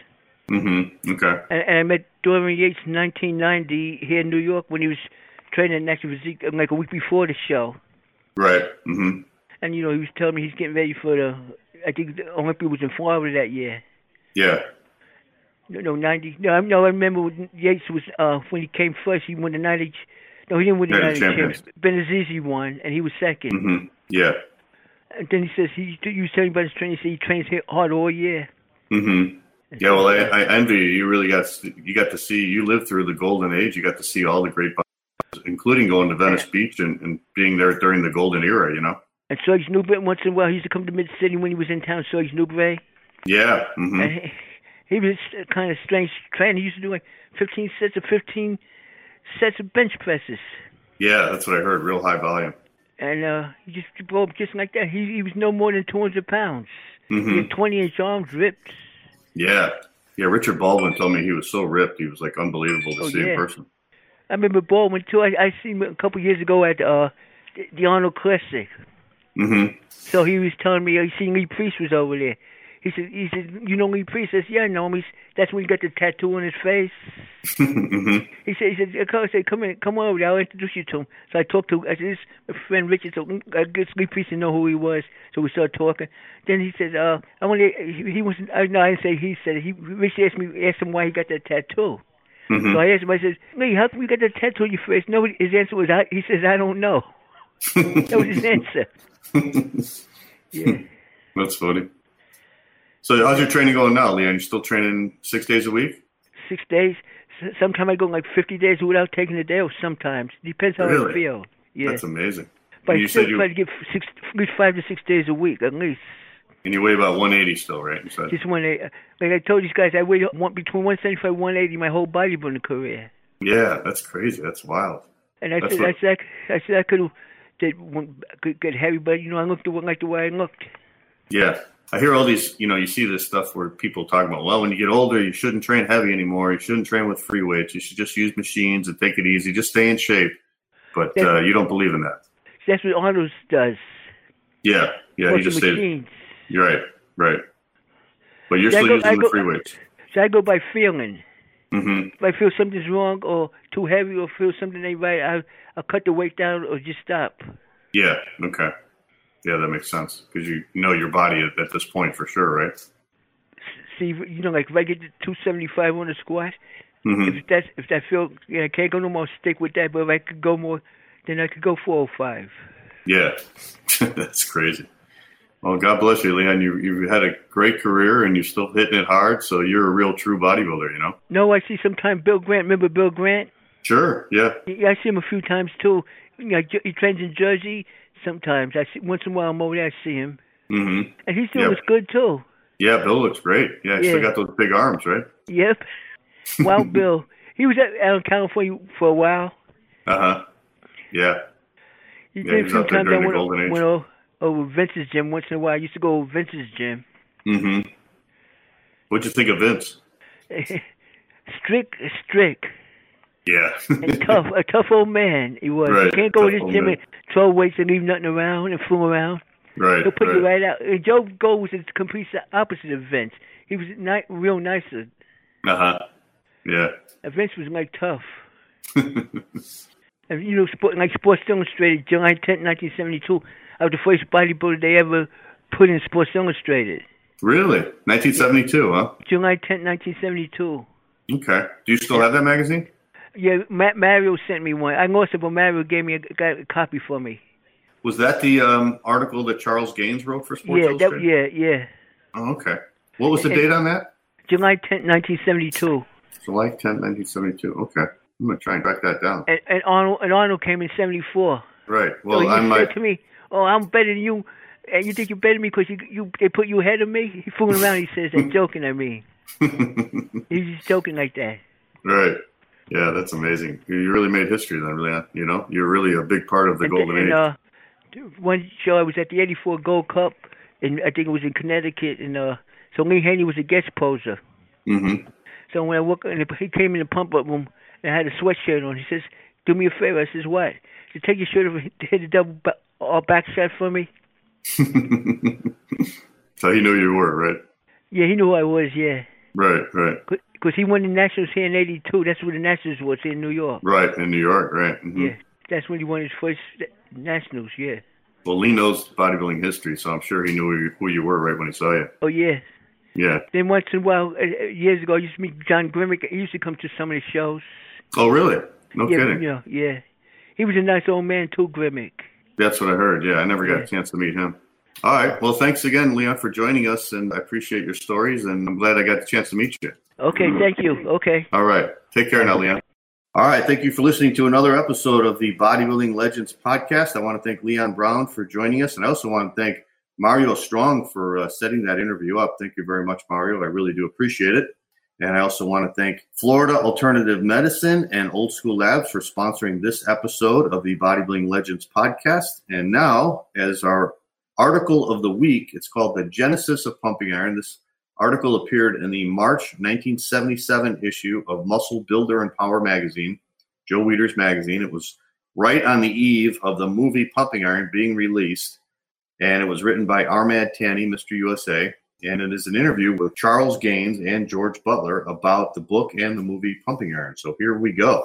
Mm-hmm. Okay.
And, and I met Dorian Yates in nineteen ninety here in New York when he was training at National Physique like a week before the show.
Right. Mm-hmm.
And, you know, he was telling me he's getting ready for the, I think the Olympia was in Florida that year.
Yeah.
No, no, ninety. No, I, no, I remember when Yates was, uh, when he came first, he won the ninety. No, he didn't win the
Yeah, the
ninety
champions.
champs. Benazizi won, and he was second.
Mm-hmm. Yeah.
And then he says, he, you was telling me about his training, he said he trains here hard all year.
Mm-hmm. Yeah, well, I, I envy you. You really got you got to see. You lived through the golden age. You got to see all the great, bodybuilders, including going to Venice Beach and, and being there during the golden era. You know.
And Serge Nubret, once in a while, he used to come to Mid City when he was in town. Serge Nubret.
Yeah. Mm-hmm.
And he, he was a kind of strange trainer. He used to do like fifteen sets of fifteen sets of bench presses.
Yeah, that's what I heard. Real high volume.
And uh, he just blew up just like that. He he was no more than two hundred pounds.
Mm-hmm.
He had twenty inch arms, ripped.
Yeah. Yeah, Richard Baldwin told me he was so ripped. He was like unbelievable to
Oh,
see
yeah.
in person.
I remember Baldwin too. I I seen him a couple years ago at uh, the, the Arnold Classic.
Mm-hmm.
So he was telling me, uh, he seen Lee Priest was over there. He said, he said, you know Lee Priest? I said, yeah, I know him. He's, that's when he got the tattoo on his face.
mm-hmm.
He said, he said, I said, come in, come over there. I'll introduce you to him. So I talked to, I said, this is my friend Richard. So I guess Lee Priest didn't know who he was. So we started talking. Then he said, uh, I want to, he, he wasn't, I, no, I didn't say he said it. He, Richard asked me, asked him why he got that tattoo.
Mm-hmm.
So I asked him, I said, Lee, how come you got that tattoo on your face? Nobody, his answer was, I, he says, I don't know. That was his answer. Yeah.
That's funny. So how's your training going now, Leon? You still training six days a week?
Six days. S- Sometimes I go like fifty days without taking a day off. Sometimes depends how
Really?
I feel. Yeah,
That's amazing.
but
And
I
you
still
said you
try to get f- six, at least five to six days a week at least.
and you weigh about one eighty still, right? You said.
Just when I, like I told these guys, I weighed one, between one seventy-five and one eighty my whole bodybuilding career.
Yeah, that's crazy. That's wild.
And I
That's
said,
what-
I said, I said I could have did one, could get heavy, but you know I looked the like the way I looked.
Yeah. I hear all these, you know, you see this stuff where people talk about, well, when you get older, you shouldn't train heavy anymore. You shouldn't train with free weights. You should just use machines and take it easy. Just stay in shape. But uh, you don't believe in that.
That's what Arnold does.
Yeah. Yeah. You
Working
just say,
machines.
you're right. Right. But you're
Yeah, I
still
go-
using
I
the
go-
free weights.
So I go by feeling.
Mm-hmm.
If I feel something's wrong or too heavy or feel something ain't right, I I'll cut the weight down or just stop.
Yeah. Okay. Yeah, that makes sense because you know your body at, at this point for sure, right?
See, you know, like if I get to two seventy-five on the squat,
Mm-hmm.
if that's if that feel, yeah, I can't go no more. Stick with that. But if I could go more, then I could go four oh five.
Yeah. That's crazy. Well, God bless you, Leon. You, you've had a great career and you're still hitting it hard. So you're a real true bodybuilder, you know?
No, I see sometimes Bill Grant. Remember Bill Grant?
Sure. Yeah.
Yeah, I see him a few times too. You know, he trains in Jersey. Sometimes I see once in a while I'm over there. I see him,
Mm-hmm.
and he's doing
Yeah.
this good too.
Yeah, Bill looks great. Yeah, he's still
Yeah.
got those big arms, right?
Yep. Wild Bill. He was at, out in California for a while.
Uh-huh. Yeah.
He
Yeah,
did
he
a
was
few
out there
times. I
during the
went,
golden age.
went over, over Vince's gym once in a while. I used to go over Vince's gym.
Mm-hmm. What'd you think of Vince?
strict, strict,
Yeah.
and tough. A tough old man he was.
Right,
You can't go to
tough
his
old
gym
man.
and throw weights and leave nothing around and fool around.
Right.
He'll put
right.
you right out. And Joe Gold was the complete opposite of Vince. He was ni- real nicer.
Uh-huh. Yeah.
And Vince was like tough. And you know, sport, like Sports Illustrated, July tenth, nineteen seventy-two, I was the first bodybuilder they ever put in Sports Illustrated.
Really? nineteen seventy-two, huh?
July tenth, nineteen seventy-two.
Okay. Do you still have that magazine?
Yeah, Ma- Mario sent me one. I lost it, but Mario gave me a, got a copy for me.
Was that the um, article that Charles Gaines wrote for Sports
Yeah,
Illustrated?
that, yeah, yeah.
Oh, okay. What was the date on that?
July tenth, nineteen seventy-two.
July tenth, nineteen seventy-two. Okay. I'm going to try and track that down.
And, and Arnold and Arnold came in seventy-four.
Right. Well,
so he
on my...
said to me, "Oh, I'm better than you. And you think you're better than me because you, you they put you ahead of me? He's fooling around. He says they're joking at me. He's just joking like that.
Right. Yeah, that's amazing. You really made history then, really. You know, you're really a big part of the
and,
golden
and,
age.
Uh, one show I was at the eighty-four Gold Cup, and I think it was in Connecticut, and uh, so Lee Haney was a guest poser.
Mm-hmm.
So when I walked in, he came in the pump-up room, and I had a sweatshirt on. He says, "Do me a favor." I says, "What?" He said, "Take your shirt off, hit a double ba- all back shot for me."
So he knew you were, right?
Yeah, he knew who I was. Yeah.
Right, right.
Because he won the Nationals here in eighty-two. That's where the Nationals was, in New York.
Right, in New York, right. Mm-hmm.
Yeah, that's when he won his first Nationals, yeah.
Well, Lee knows bodybuilding history, so I'm sure he knew who you were right when he saw you.
Oh, yeah.
Yeah.
Then once in a while, uh, years ago, I used to meet John Grimmick. He used to come to some of the shows.
Oh, really? No
yeah,
kidding.
Yeah, yeah. He was a nice old man, too, Grimmick.
That's what I heard, yeah. I never got
yeah.
a chance to meet him. All right. Well, thanks again, Leon, for joining us, and I appreciate your stories, and I'm glad I got the chance to meet you.
Okay, thank you. Okay.
All right. Take care now, Leon. All right. Thank you for listening to another episode of the Bodybuilding Legends podcast. I want to thank Leon Brown for joining us, and I also want to thank Mario Strong for uh, setting that interview up. Thank you very much, Mario. I really do appreciate it. And I also want to thank Florida Alternative Medicine and Old School Labs for sponsoring this episode of the Bodybuilding Legends podcast. And now, as our article of the week, it's called The Genesis of Pumping Iron. This article appeared in the March nineteen seventy-seven issue of Muscle Builder and Power magazine, Joe Weider's magazine. It was right on the eve of the movie Pumping Iron being released, and it was written by Armad Tanny, Mister U S A, and it is an interview with Charles Gaines and George Butler about the book and the movie Pumping Iron. So here we go.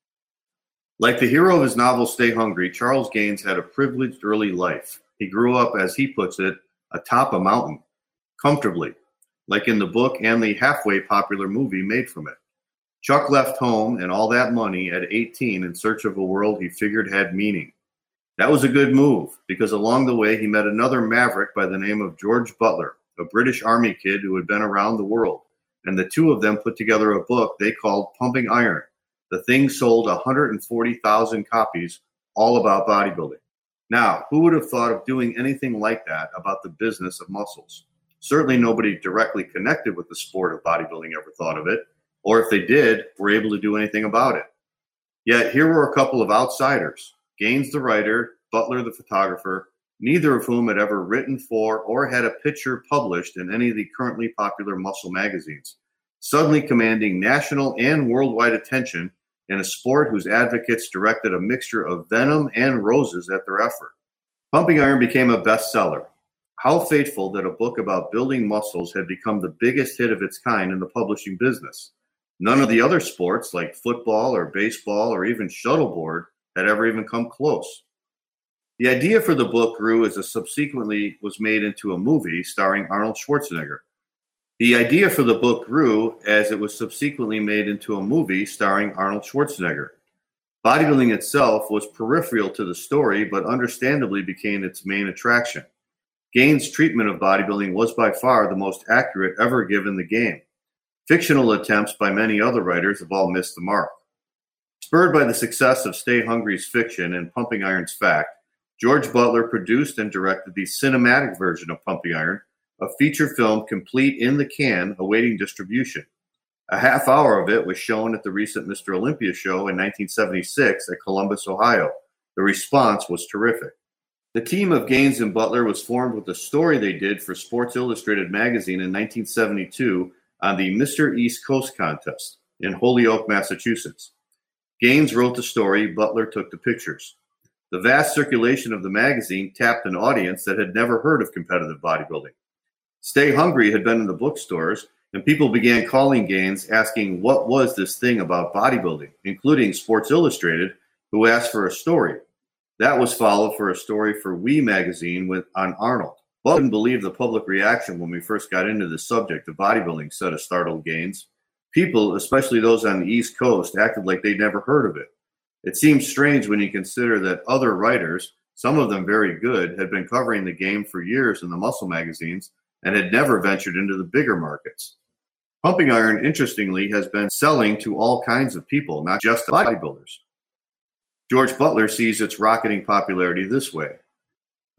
Like the hero of his novel Stay Hungry, Charles Gaines had a privileged early life. He grew up, as he puts it, atop a mountain, comfortably, like in the book and the halfway popular movie made from it. Chuck left home and all that money at eighteen in search of a world he figured had meaning. That was a good move, because along the way he met another maverick by the name of George Butler, a British Army kid who had been around the world, and the two of them put together a book they called Pumping Iron. The thing sold one hundred forty thousand copies, all about bodybuilding. Now, who would have thought of doing anything like that about the business of muscles? Certainly nobody directly connected with the sport of bodybuilding ever thought of it, or if they did, were able to do anything about it. Yet here were a couple of outsiders, Gaines the writer, Butler the photographer, neither of whom had ever written for or had a picture published in any of the currently popular muscle magazines, suddenly commanding national and worldwide attention in a sport whose advocates directed a mixture of venom and roses at their effort. Pumping Iron became a bestseller. How fateful that a book about building muscles had become the biggest hit of its kind in the publishing business. None of the other sports, like football or baseball or even shuttleboard, had ever even come close. The idea for the book grew as it subsequently was made into a movie starring Arnold Schwarzenegger. The idea for the book grew as it was subsequently made into a movie starring Arnold Schwarzenegger. Bodybuilding itself was peripheral to the story, but understandably became its main attraction. Gaines' treatment of bodybuilding was by far the most accurate ever given the game. Fictional attempts by many other writers have all missed the mark. Spurred by the success of Stay Hungry's fiction and Pumping Iron's fact, George Butler produced and directed the cinematic version of Pumping Iron, a feature film complete in the can awaiting distribution. A half hour of it was shown at the recent Mister Olympia show in nineteen seventy-six at Columbus, Ohio. The response was terrific. The team of Gaines and Butler was formed with a story they did for Sports Illustrated magazine in nineteen seventy-two on the Mister East Coast contest in Holyoke, Massachusetts. Gaines wrote the story, Butler took the pictures. The vast circulation of the magazine tapped an audience that had never heard of competitive bodybuilding. Stay Hungry had been in the bookstores, and people began calling Gaines asking what was this thing about bodybuilding, including Sports Illustrated, who asked for a story. That was followed for a story for We magazine with on Arnold. But I couldn't believe the public reaction when we first got into the subject of bodybuilding, said a startled Gaines. People, especially those on the East Coast, acted like they'd never heard of it. It seems strange when you consider that other writers, some of them very good, had been covering the game for years in the muscle magazines and had never ventured into the bigger markets. Pumping Iron, interestingly, has been selling to all kinds of people, not just bodybuilders. George Butler sees its rocketing popularity this way.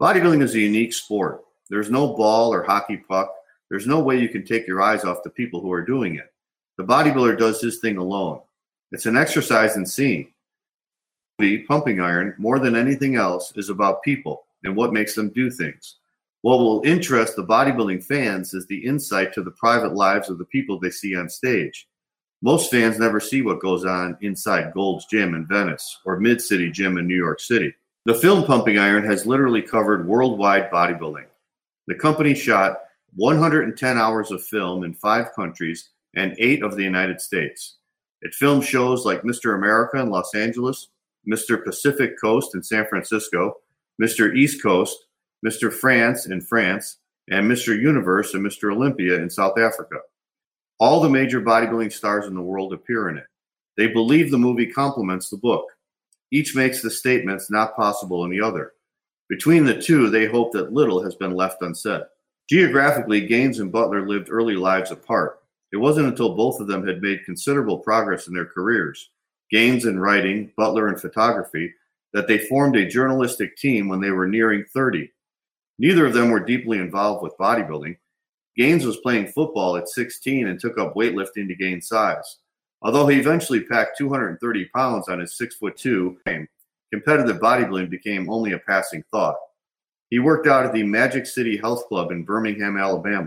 Bodybuilding is a unique sport. There's no ball or hockey puck. There's no way you can take your eyes off the people who are doing it. The bodybuilder does his thing alone. It's an exercise in seeing. The Pumping Iron, more than anything else, is about people and what makes them do things. What will interest the bodybuilding fans is the insight to the private lives of the people they see on stage. Most fans never see what goes on inside Gold's Gym in Venice or Mid-City Gym in New York City. The film Pumping Iron has literally covered worldwide bodybuilding. The company shot one hundred ten hours of film in five countries and eight of the United States. It filmed shows like Mister America in Los Angeles, Mister Pacific Coast in San Francisco, Mister East Coast, Mister France in France, and Mister Universe and Mister Olympia in South Africa. All the major bodybuilding stars in the world appear in it. They believe the movie complements the book. Each makes the statements not possible in the other. Between the two, they hope that little has been left unsaid. Geographically, Gaines and Butler lived early lives apart. It wasn't until both of them had made considerable progress in their careers, Gaines in writing, Butler in photography, that they formed a journalistic team when they were nearing thirty. Neither of them were deeply involved with bodybuilding. Gaines was playing football at sixteen and took up weightlifting to gain size. Although he eventually packed two hundred thirty pounds on his six foot two frame, competitive bodybuilding became only a passing thought. He worked out at the Magic City Health Club in Birmingham, Alabama.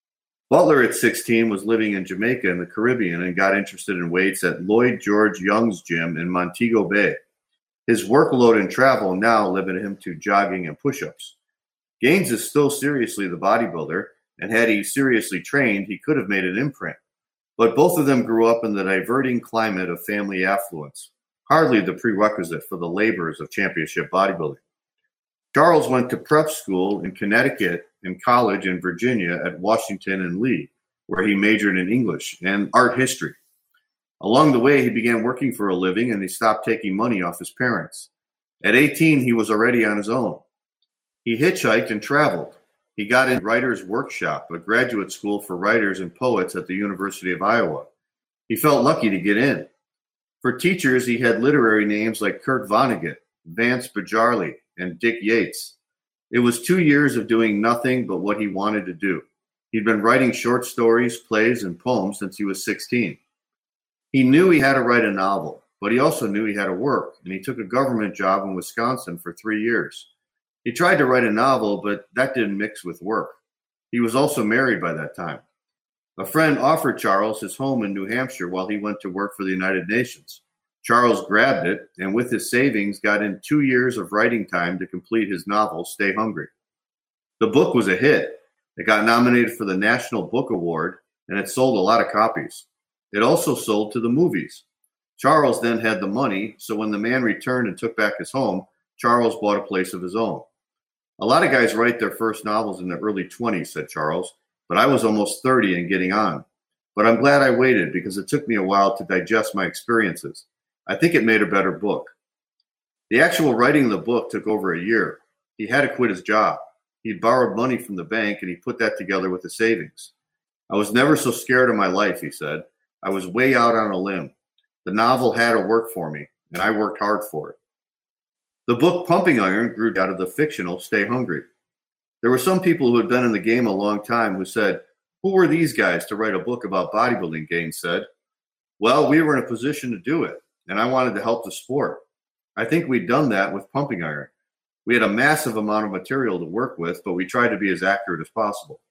Butler at sixteen was living in Jamaica in the Caribbean and got interested in weights at Lloyd George Young's gym in Montego Bay. His workload and travel now limited him to jogging and push-ups. Gaines is still seriously the bodybuilder, and had he seriously trained, he could have made an imprint. But both of them grew up in the diverting climate of family affluence, hardly the prerequisite for the labors of championship bodybuilding. Charles went to prep school in Connecticut and college in Virginia at Washington and Lee, where he majored in English and art history. Along the way, he began working for a living and he stopped taking money off his parents. At eighteen, he was already on his own. He hitchhiked and traveled. He got in Writers' Workshop, a graduate school for writers and poets at the University of Iowa. He felt lucky to get in. For teachers, he had literary names like Kurt Vonnegut, Vance Bajarli, and Dick Yates. It was two years of doing nothing but what he wanted to do. He'd been writing short stories, plays, and poems since he was sixteen. He knew he had to write a novel, but he also knew he had to work, and he took a government job in Wisconsin for three years. He tried to write a novel, but that didn't mix with work. He was also married by that time. A friend offered Charles his home in New Hampshire while he went to work for the United Nations. Charles grabbed it, and with his savings, got in two years of writing time to complete his novel, Stay Hungry. The book was a hit. It got nominated for the National Book Award, and it sold a lot of copies. It also sold to the movies. Charles then had the money, so when the man returned and took back his home, Charles bought a place of his own. A lot of guys write their first novels in their early twenties, said Charles, but I was almost thirty and getting on. But I'm glad I waited because it took me a while to digest my experiences. I think it made a better book. The actual writing of the book took over a year. He had to quit his job. He'd borrowed money from the bank and he put that together with the savings. I was never so scared in my life, he said. I was way out on a limb. The novel had to work for me, and I worked hard for it. The book Pumping Iron grew out of the fictional Stay Hungry. There were some people who had been in the game a long time who said, "Who were these guys to write a book about bodybuilding?" Gaines said. Well, we were in a position to do it, and I wanted to help the sport. I think we'd done that with Pumping Iron. We had a massive amount of material to work with, but we tried to be as accurate as possible.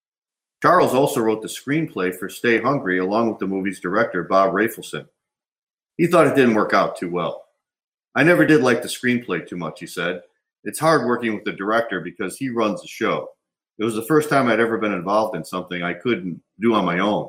Charles also wrote the screenplay for Stay Hungry along with the movie's director, Bob Rafelson. He thought it didn't work out too well. I never did like the screenplay too much, he said. It's hard working with the director because he runs the show. It was the first time I'd ever been involved in something I couldn't do on my own.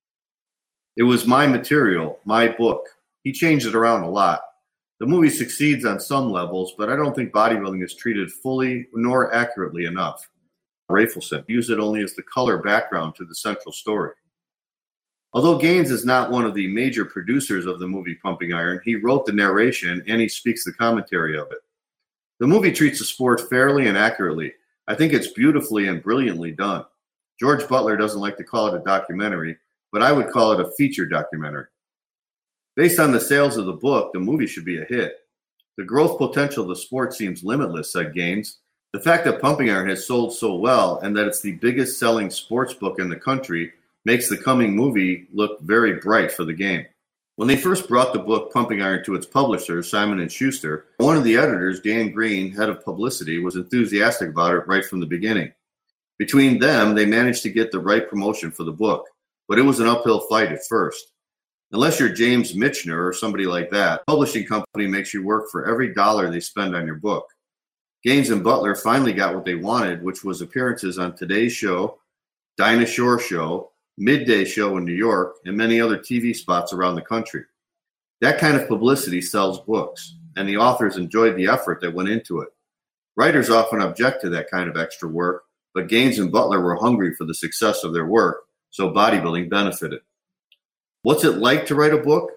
It was my material, my book. He changed it around a lot. The movie succeeds on some levels, but I don't think bodybuilding is treated fully nor accurately enough. Rafelson used it only as the color background to the central story. Although Gaines is not one of the major producers of the movie Pumping Iron, he wrote the narration and he speaks the commentary of it. The movie treats the sport fairly and accurately. I think it's beautifully and brilliantly done. George Butler doesn't like to call it a documentary, but I would call it a feature documentary. Based on the sales of the book, the movie should be a hit. The growth potential of the sport seems limitless, said Gaines. The fact that Pumping Iron has sold so well and that it's the biggest selling sports book in the country makes the coming movie look very bright for the game. When they first brought the book Pumping Iron to its publisher, Simon and Schuster, one of the editors, Dan Green, head of publicity, was enthusiastic about it right from the beginning. Between them, they managed to get the right promotion for the book, but it was an uphill fight at first. Unless you're James Michener or somebody like that, a publishing company makes you work for every dollar they spend on your book. Gaines and Butler finally got what they wanted, which was appearances on Today's Show, Dinah Shore Show, Midday Show in New York, and many other T V spots around the country. That kind of publicity sells books, and the authors enjoyed the effort that went into it. Writers often object to that kind of extra work, but Gaines and Butler were hungry for the success of their work, so bodybuilding benefited. What's it like to write a book?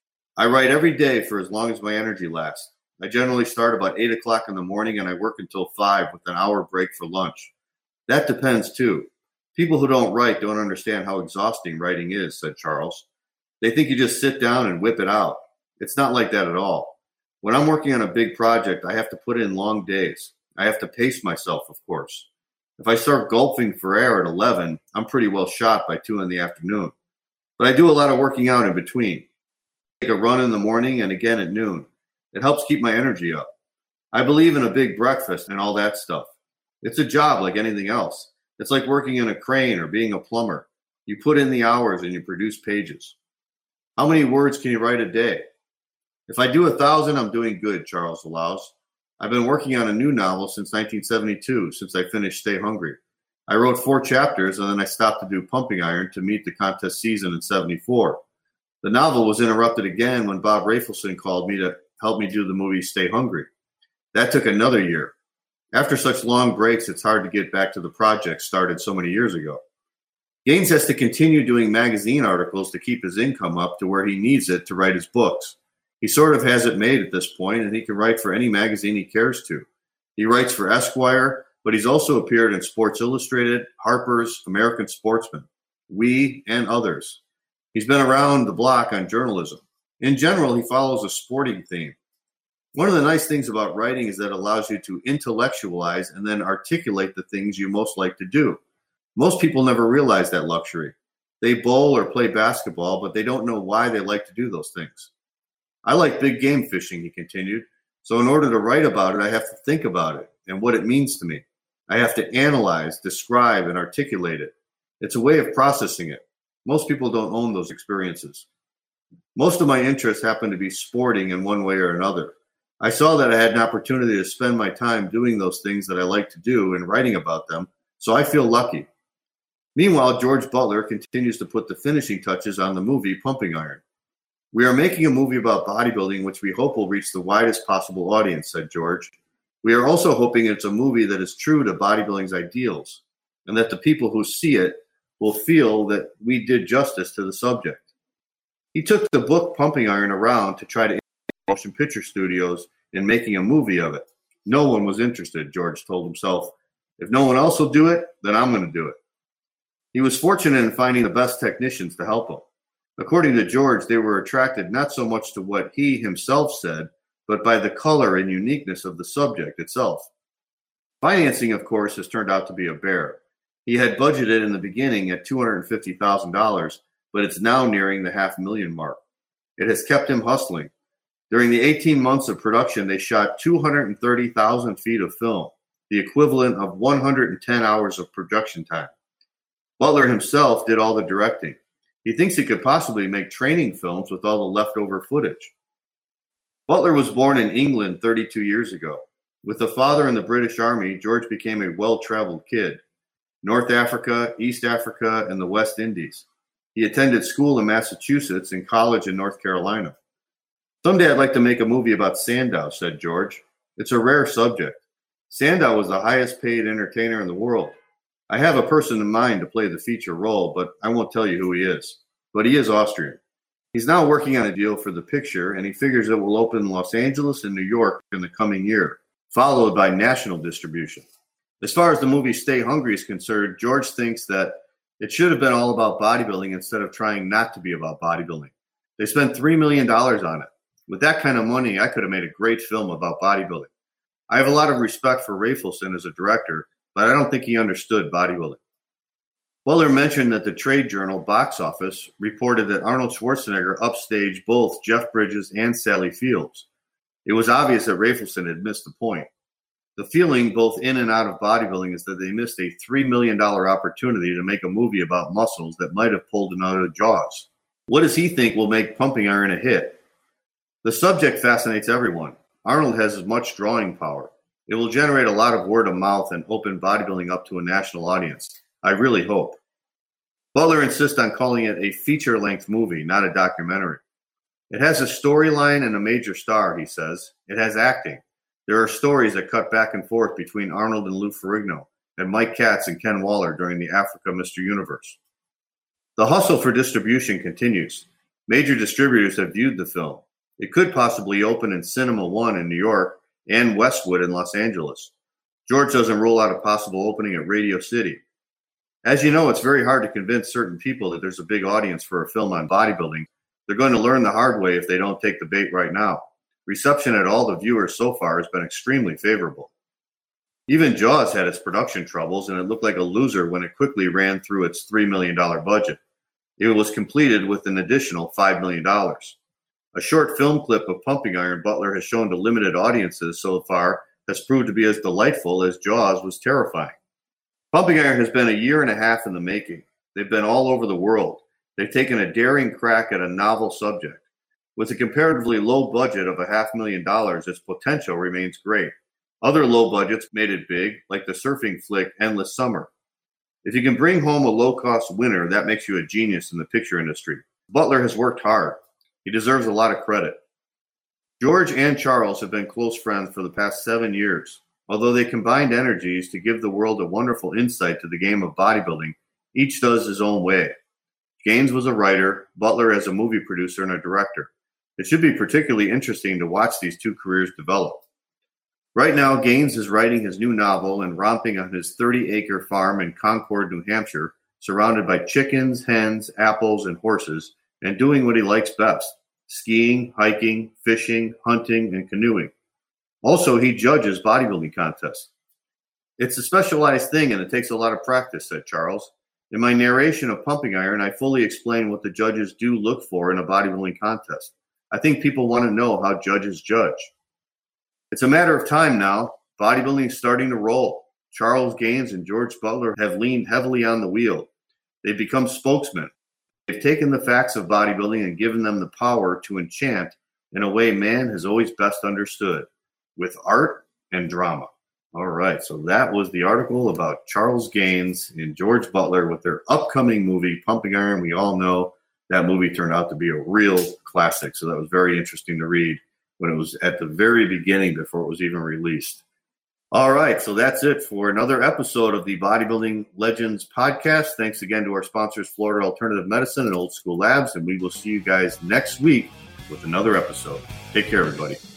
I write every day for as long as my energy lasts. I generally start about eight o'clock in the morning and I work until five with an hour break for lunch. That depends too. People who don't write don't understand how exhausting writing is, said Charles. They think you just sit down and whip it out. It's not like that at all. When I'm working on a big project, I have to put in long days. I have to pace myself, of course. If I start gulping for air at eleven, I'm pretty well shot by two in the afternoon. But I do a lot of working out in between. I take a run in the morning and again at noon. It helps keep my energy up. I believe in a big breakfast and all that stuff. It's a job like anything else. It's like working in a crane or being a plumber. You put in the hours and you produce pages. How many words can you write a day? If I do a thousand, I'm doing good, Charles allows. I've been working on a new novel since nineteen seventy-two, since I finished Stay Hungry. I wrote four chapters and then I stopped to do Pumping Iron to meet the contest season in seventy-four. The novel was interrupted again when Bob Rafelson called me to help me do the movie Stay Hungry. That took another year. After such long breaks, it's hard to get back to the project started so many years ago. Gaines has to continue doing magazine articles to keep his income up to where he needs it to write his books. He sort of has it made at this point, and he can write for any magazine he cares to. He writes for Esquire, but he's also appeared in Sports Illustrated, Harper's, American Sportsman, We, and others. He's been around the block on journalism. In general, he follows a sporting theme. One of the nice things about writing is that it allows you to intellectualize and then articulate the things you most like to do. Most people never realize that luxury. They bowl or play basketball, but they don't know why they like to do those things. I like big game fishing, he continued. So in order to write about it, I have to think about it and what it means to me. I have to analyze, describe, and articulate it. It's a way of processing it. Most people don't own those experiences. Most of my interests happen to be sporting in one way or another. I saw that I had an opportunity to spend my time doing those things that I like to do and writing about them, so I feel lucky. Meanwhile, George Butler continues to put the finishing touches on the movie Pumping Iron. We are making a movie about bodybuilding which we hope will reach the widest possible audience, said George. We are also hoping it's a movie that is true to bodybuilding's ideals and that the people who see it will feel that we did justice to the subject. He took the book Pumping Iron around to try to motion picture studios in making a movie of it. No one was interested, George told himself. If no one else will do it, then I'm going to do it. He was fortunate in finding the best technicians to help him. According to George, they were attracted not so much to what he himself said, but by the color and uniqueness of the subject itself. Financing, of course, has turned out to be a bear. He had budgeted in the beginning at two hundred fifty thousand dollars, but it's now nearing the half million mark. It has kept him hustling. During the eighteen months of production, they shot two hundred thirty thousand feet of film, the equivalent of one hundred ten hours of production time. Butler himself did all the directing. He thinks he could possibly make training films with all the leftover footage. Butler was born in England thirty-two years ago. With a father in the British Army, George became a well-traveled kid. North Africa, East Africa, and the West Indies. He attended school in Massachusetts and college in North Carolina. Someday I'd like to make a movie about Sandow, said George. It's a rare subject. Sandow was the highest paid entertainer in the world. I have a person in mind to play the feature role, but I won't tell you who he is. But he is Austrian. He's now working on a deal for the picture, and he figures it will open in Los Angeles and New York in the coming year, followed by national distribution. As far as the movie Stay Hungry is concerned, George thinks that it should have been all about bodybuilding instead of trying not to be about bodybuilding. They spent three million dollars on it. With that kind of money, I could have made a great film about bodybuilding. I have a lot of respect for Rafelson as a director, but I don't think he understood bodybuilding. Butler mentioned that the trade journal Box Office reported that Arnold Schwarzenegger upstaged both Jeff Bridges and Sally Fields. It was obvious that Rafelson had missed the point. The feeling both in and out of bodybuilding is that they missed a three million dollars opportunity to make a movie about muscles that might have pulled another Jaws. What does he think will make Pumping Iron a hit? The subject fascinates everyone. Arnold has much drawing power. It will generate a lot of word of mouth and open bodybuilding up to a national audience. I really hope. Butler insists on calling it a feature-length movie, not a documentary. It has a storyline and a major star, he says. It has acting. There are stories that cut back and forth between Arnold and Lou Ferrigno and Mike Katz and Ken Waller during the Africa Mister Universe. The hustle for distribution continues. Major distributors have viewed the film. It could possibly open in Cinema One in New York and Westwood in Los Angeles. George doesn't rule out a possible opening at Radio City. As you know, it's very hard to convince certain people that there's a big audience for a film on bodybuilding. They're going to learn the hard way if they don't take the bait right now. Reception at all the viewers so far has been extremely favorable. Even Jaws had its production troubles, and it looked like a loser when it quickly ran through its three million dollars budget. It was completed with an additional five million dollars. A short film clip of Pumping Iron Butler has shown to limited audiences so far has proved to be as delightful as Jaws was terrifying. Pumping Iron has been a year and a half in the making. They've been all over the world. They've taken a daring crack at a novel subject. With a comparatively low budget of a half million dollars, its potential remains great. Other low budgets made it big, like the surfing flick Endless Summer. If you can bring home a low-cost winner, that makes you a genius in the picture industry. Butler has worked hard. He deserves a lot of credit. George and Charles have been close friends for the past seven years. Although they combined energies to give the world a wonderful insight to the game of bodybuilding, each does his own way. Gaines was a writer, Butler as a movie producer and a director. It should be particularly interesting to watch these two careers develop. Right now, Gaines is writing his new novel and romping on his thirty-acre farm in Concord, New Hampshire, surrounded by chickens, hens, apples, and horses, and doing what he likes best, skiing, hiking, fishing, hunting, and canoeing. Also, he judges bodybuilding contests. It's a specialized thing, and it takes a lot of practice, said Charles. In my narration of Pumping Iron, I fully explain what the judges do look for in a bodybuilding contest. I think people want to know how judges judge. It's a matter of time now. Bodybuilding is starting to roll. Charles Gaines and George Butler have leaned heavily on the wheel. They've become spokesmen. They've taken the facts of bodybuilding and given them the power to enchant in a way man has always best understood, with art and drama. All right, so that was the article about Charles Gaines and George Butler with their upcoming movie, Pumping Iron. We all know that movie turned out to be a real classic, so that was very interesting to read when it was at the very beginning before it was even released. All right, so that's it for another episode of the Bodybuilding Legends podcast. Thanks again to our sponsors, Florida Alternative Medicine and Old School Labs, and we will see you guys next week with another episode. Take care, everybody.